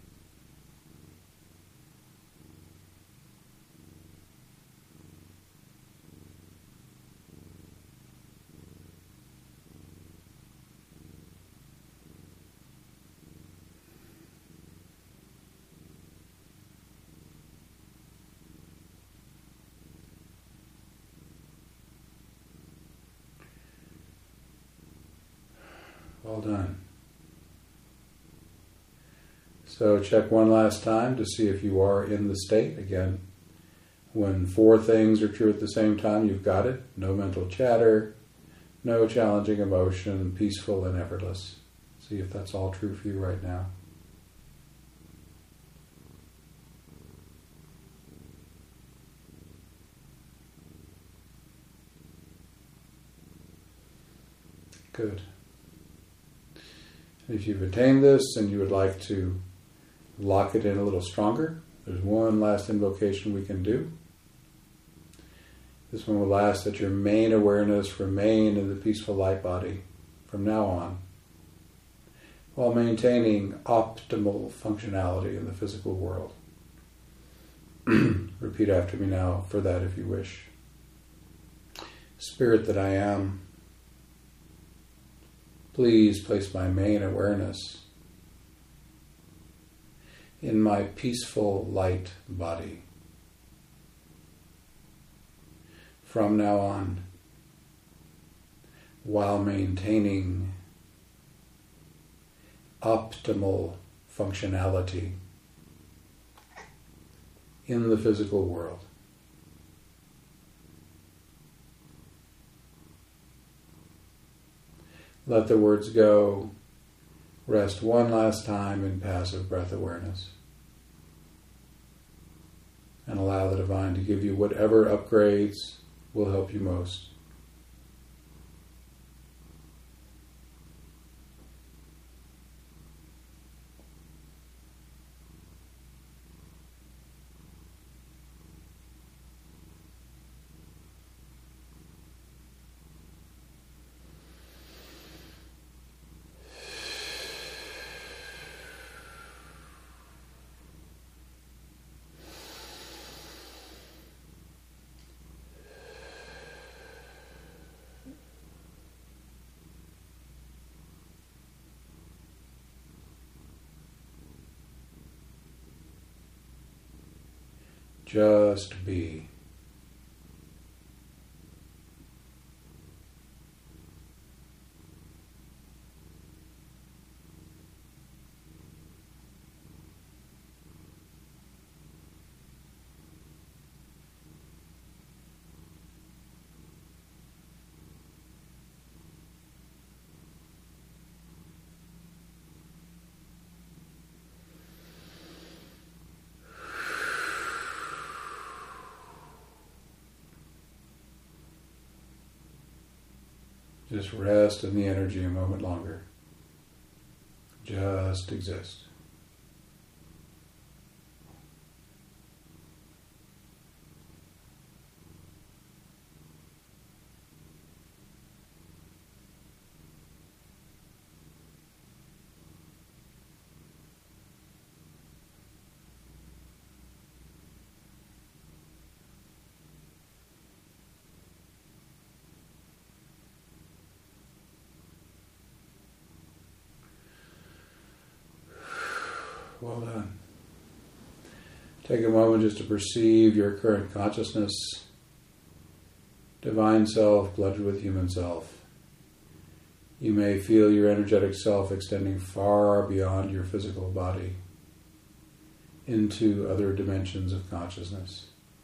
Well done. So check one last time to see if you are in the state. Again, when 4 things are true at the same time, you've got it. No mental chatter, no challenging emotion, peaceful and effortless. See if that's all true for you right now. Good. If you've attained this and you would like to lock it in a little stronger, there's one last invocation we can do. This one will ask that your main awareness remain in the peaceful light body from now on, while maintaining optimal functionality in the physical world. Repeat after me now for that if you wish. Spirit that I am, please place my main awareness in my peaceful light body. From now on, while maintaining optimal functionality in the physical world. Let the words go. Rest one last time in passive breath awareness. And allow the Divine to give you whatever upgrades will help you most. Just be. Just rest in the energy a moment longer. Just exist. Well done. Take a moment just to perceive your current consciousness, divine self blended with human self. You may feel your energetic self extending far beyond your physical body into other dimensions of consciousness.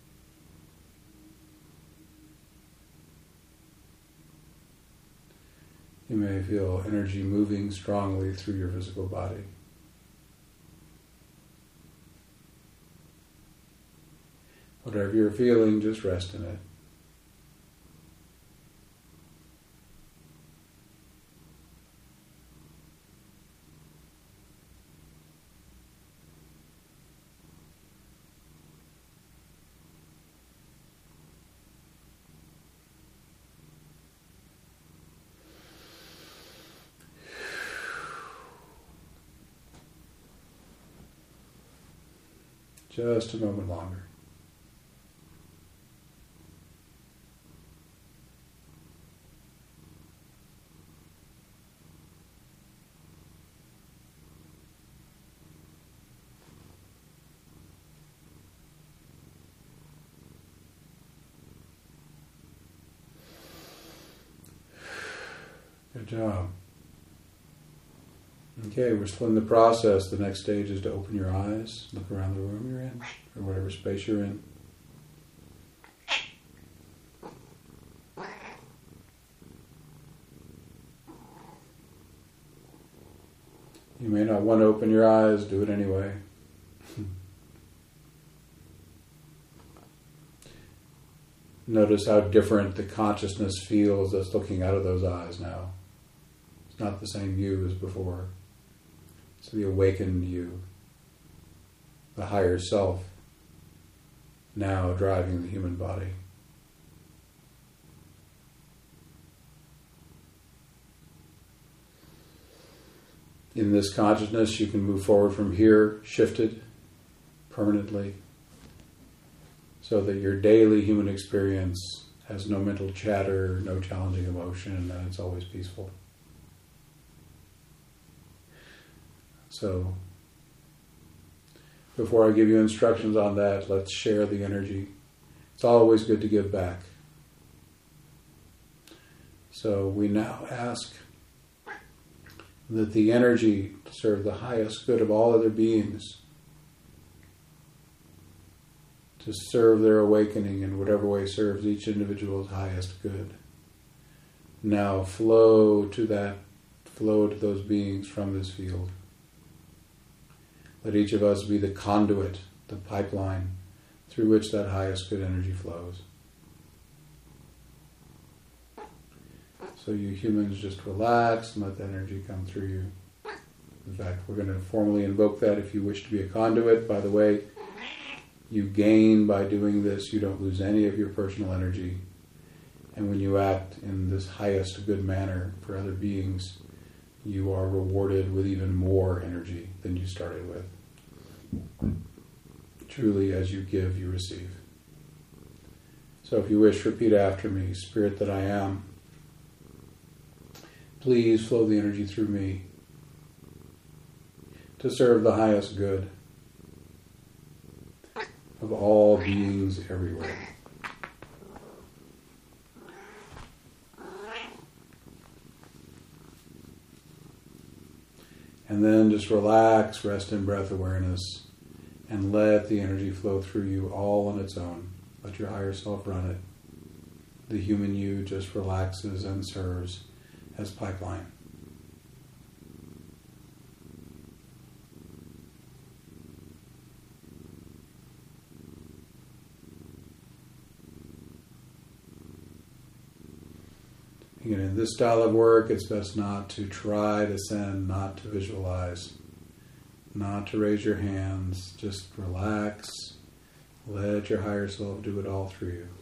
You may feel energy moving strongly through your physical body. Whatever you're feeling, just rest in it. Just a moment longer. Good job. Okay, we're still in the process. The next stage is to open your eyes, look around the room you're in, or whatever space you're in. You may not want to open your eyes, do it anyway. Notice how different the consciousness feels that's looking out of those eyes now. It's not the same you as before. It's the awakened you, the higher self, now driving the human body. In this consciousness, you can move forward from here, shifted permanently, so that your daily human experience has no mental chatter, no challenging emotion, and it's always peaceful. So, before I give you instructions on that, let's share the energy. It's always good to give back. So we now ask that the energy to serve the highest good of all other beings, to serve their awakening in whatever way serves each individual's highest good, now flow to those beings from this field. Let each of us be the conduit, the pipeline through which that highest good energy flows. So you humans just relax and let the energy come through you. In fact, we're going to formally invoke that if you wish to be a conduit. By the way, you gain by doing this. You don't lose any of your personal energy. And when you act in this highest good manner for other beings, you are rewarded with even more energy than you started with. Truly, as you give, you receive. So if you wish, repeat after me. Spirit that I am, please flow the energy through me to serve the highest good of all beings everywhere. And then just relax, rest in breath awareness, and let the energy flow through you all on its own. Let your higher self run it. The human you just relaxes and serves as pipeline. Again, in this style of work, it's best not to try to send, not to visualize, not to raise your hands. Just relax. Let your higher self do it all through you.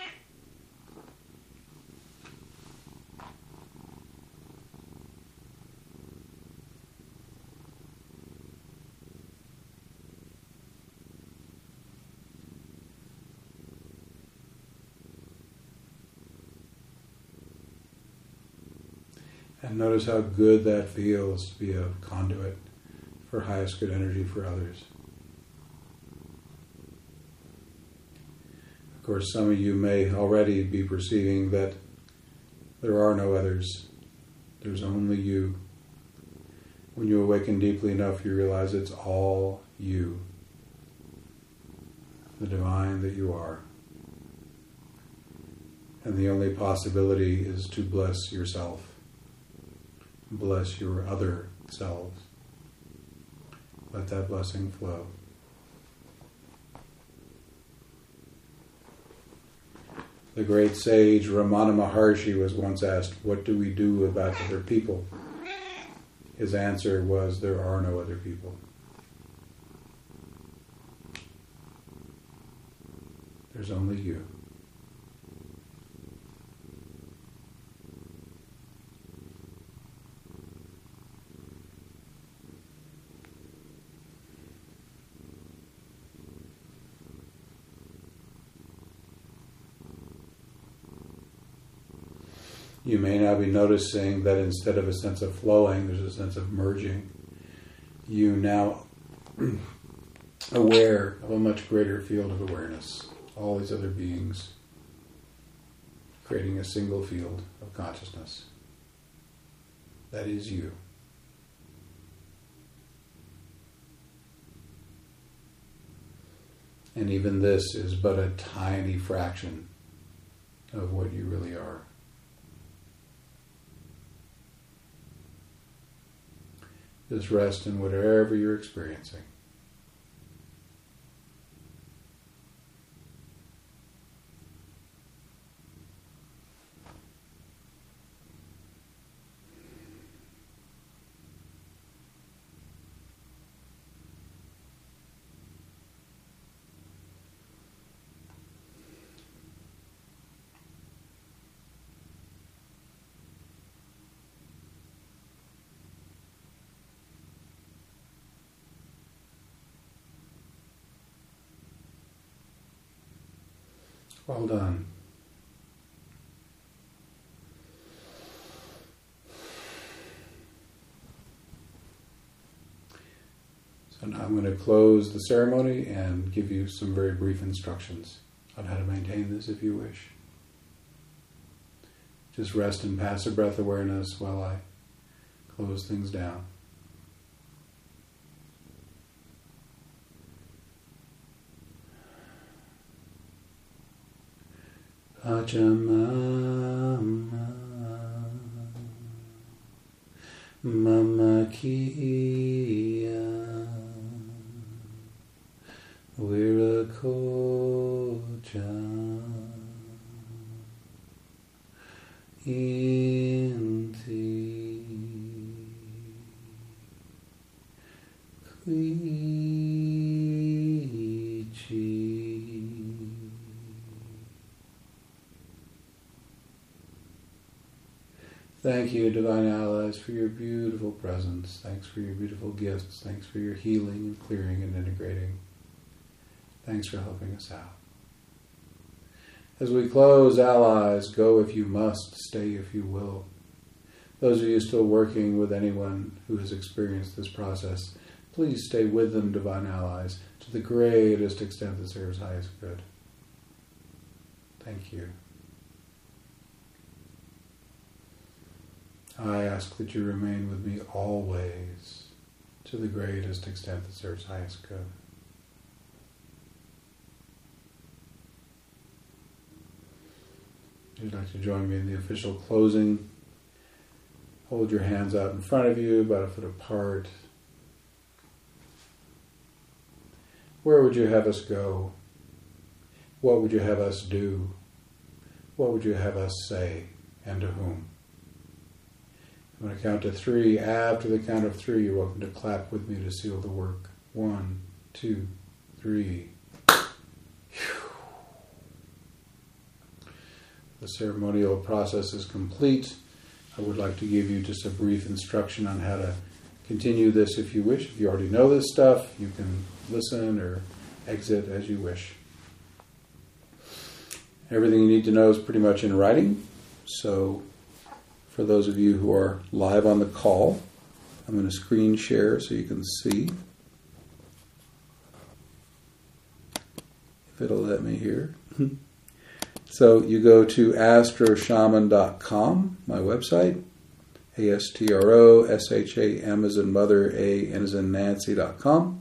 And notice how good that feels to be a conduit for highest good energy for others. Of course, some of you may already be perceiving that there are no others. There's only you. When you awaken deeply enough, you realize it's all you, the divine that you are. And the only possibility is to bless yourself. Bless your other selves. Let that blessing flow. The great sage Ramana Maharshi was once asked, "What do we do about other people?" His answer was, "There are no other people." There's only you. You may now be noticing that instead of a sense of flowing, there's a sense of merging. You now aware of a much greater field of awareness. All these other beings creating a single field of consciousness. That is you. And even this is but a tiny fraction of what you really are. Just rest in whatever you're experiencing. Well done. So now I'm going to close the ceremony and give you some very brief instructions on how to maintain this if you wish. Just rest in passive breath awareness while I close things down. Pachamama Mama Kiya Virakocha Inti Kwichi. Thank you, Divine Allies, for your beautiful presence. Thanks for your beautiful gifts. Thanks for your healing and clearing and integrating. Thanks for helping us out. As we close, Allies, go if you must, stay if you will. Those of you still working with anyone who has experienced this process, please stay with them, Divine Allies, to the greatest extent that serves highest good. Thank you. I ask that you remain with me always, to the greatest extent that serves highest good. If you'd like to join me in the official closing, hold your hands out in front of you, about a foot apart. Where would you have us go? What would you have us do? What would you have us say, and to whom? I'm going to count to 3. After the count of 3, you're welcome to clap with me to seal the work. 1, 2, 3. The ceremonial process is complete. I would like to give you just a brief instruction on how to continue this if you wish. If you already know this stuff, you can listen or exit as you wish. Everything you need to know is pretty much in writing. So for those of you who are live on the call, I'm going to screen share so you can see. If it'll let me here. So you go to astroshaman.com, my website, ASTROSHAM as in mother, AN as in Nancy.com.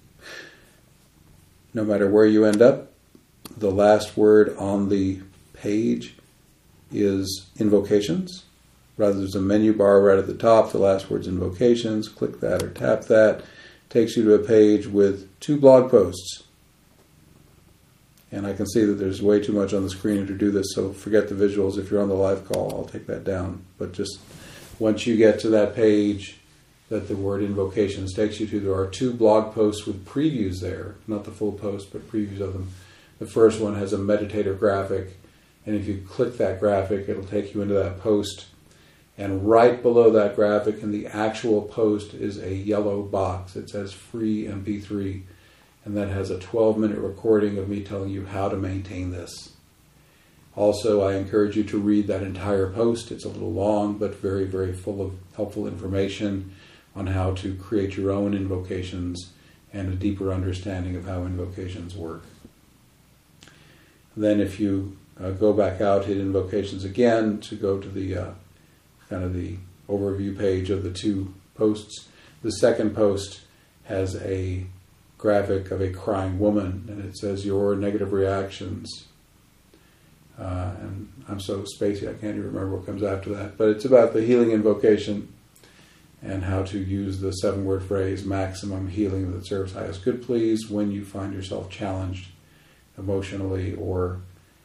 No matter where you end up, the last word on the page is invocations. Rather, there's a menu bar right at the top. The last word's invocations. Click that or tap that. Takes you to a page with 2 blog posts. And I can see that there's way too much on the screen to do this, so forget the visuals. If you're on the live call, I'll take that down. But just once you get to that page that the word invocations takes you to, there are 2 blog posts with previews there. Not the full post, but previews of them. The first one has a meditative graphic, and if you click that graphic, it'll take you into that post. And right below that graphic in the actual post is a yellow box. It says free MP3. And that has a 12-minute recording of me telling you how to maintain this. Also, I encourage you to read that entire post. It's a little long, but very, very full of helpful information on how to create your own invocations and a deeper understanding of how invocations work. Then if you go back out, hit invocations again to go to the kind of the overview page of the two posts. The second post has a graphic of a crying woman, and it says, "Your negative reactions." And I'm so spacey, I can't even remember what comes after that. But it's about the healing invocation and how to use the 7-word phrase, maximum healing that serves highest good please, when you find yourself challenged emotionally or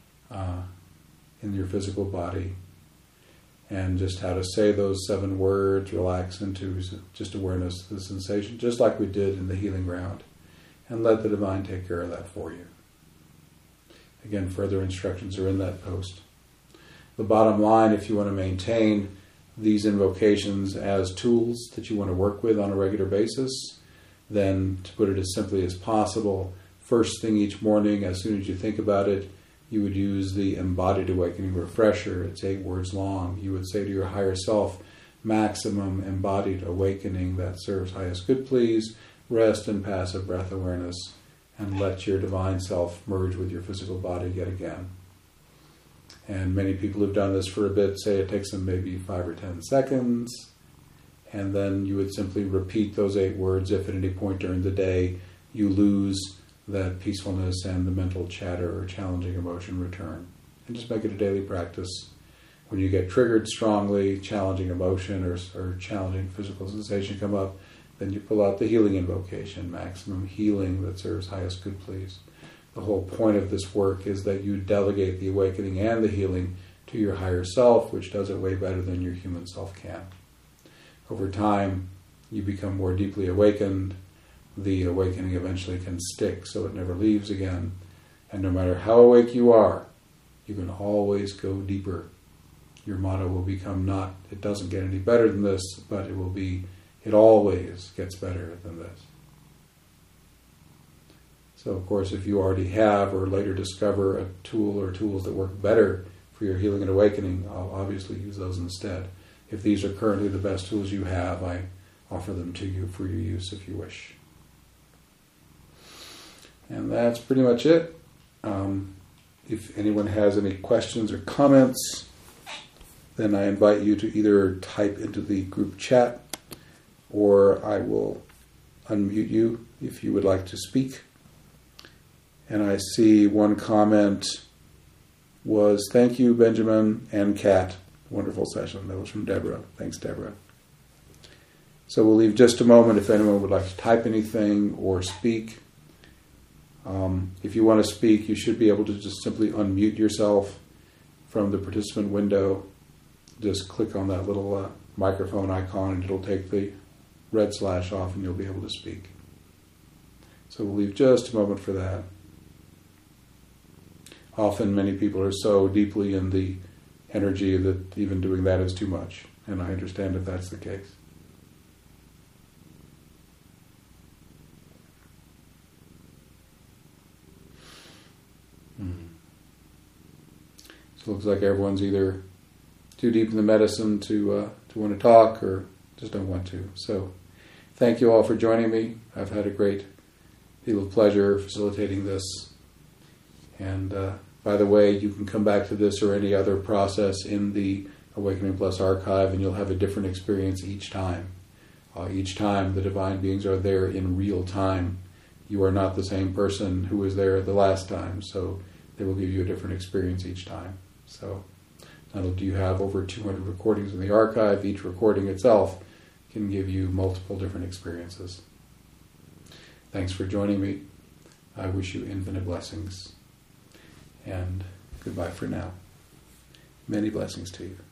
in your physical body. And just how to say those 7 words, relax into just awareness of the sensation, just like we did in the healing ground. And let the divine take care of that for you. Again, further instructions are in that post. The bottom line, if you want to maintain these invocations as tools that you want to work with on a regular basis, then to put it as simply as possible, first thing each morning, as soon as you think about it, you would use the Embodied Awakening Refresher. It's 8 words long. You would say to your higher self, maximum embodied awakening that serves highest good please, rest in passive breath awareness, and let your divine self merge with your physical body yet again. And many people who've done this for a bit say it takes them maybe 5 or 10 seconds. And then you would simply repeat those 8 words if at any point during the day you lose that peacefulness and the mental chatter or challenging emotion return. And just make it a daily practice. When you get triggered strongly, challenging emotion or challenging physical sensation come up, then you pull out the healing invocation, maximum healing that serves highest good please. The whole point of this work is that you delegate the awakening and the healing to your higher self, which does it way better than your human self can. Over time, you become more deeply awakened. The awakening eventually can stick so it never leaves again. And no matter how awake you are, you can always go deeper. Your motto will become not, it doesn't get any better than this, but it will be, it always gets better than this. So, of course, if you already have or later discover a tool or tools that work better for your healing and awakening, I'll obviously use those instead. If these are currently the best tools you have, I offer them to you for your use if you wish. And that's pretty much it. If anyone has any questions or comments, then I invite you to either type into the group chat, or I will unmute you if you would like to speak. And I see one comment was, "Thank you, Benjamin and Kat. Wonderful session." That was from Deborah. Thanks, Deborah. So we'll leave just a moment if anyone would like to type anything or speak. If you want to speak, you should be able to just simply unmute yourself from the participant window. Just click on that little microphone icon and it'll take the red slash off and you'll be able to speak. So we'll leave just a moment for that. Often many people are so deeply in the energy that even doing that is too much. And I understand if that's the case. So it looks like everyone's either too deep in the medicine to want to talk or just don't want to. So thank you all for joining me. I've had a great deal of pleasure facilitating this. And by the way, you can come back to this or any other process in the Awakening Plus archive and you'll have a different experience each time. Each time the divine beings are there in real time. You are not the same person who was there the last time, so they will give you a different experience each time. So not only do you have over 200 recordings in the archive, each recording itself can give you multiple different experiences. Thanks for joining me. I wish you infinite blessings. And goodbye for now. Many blessings to you.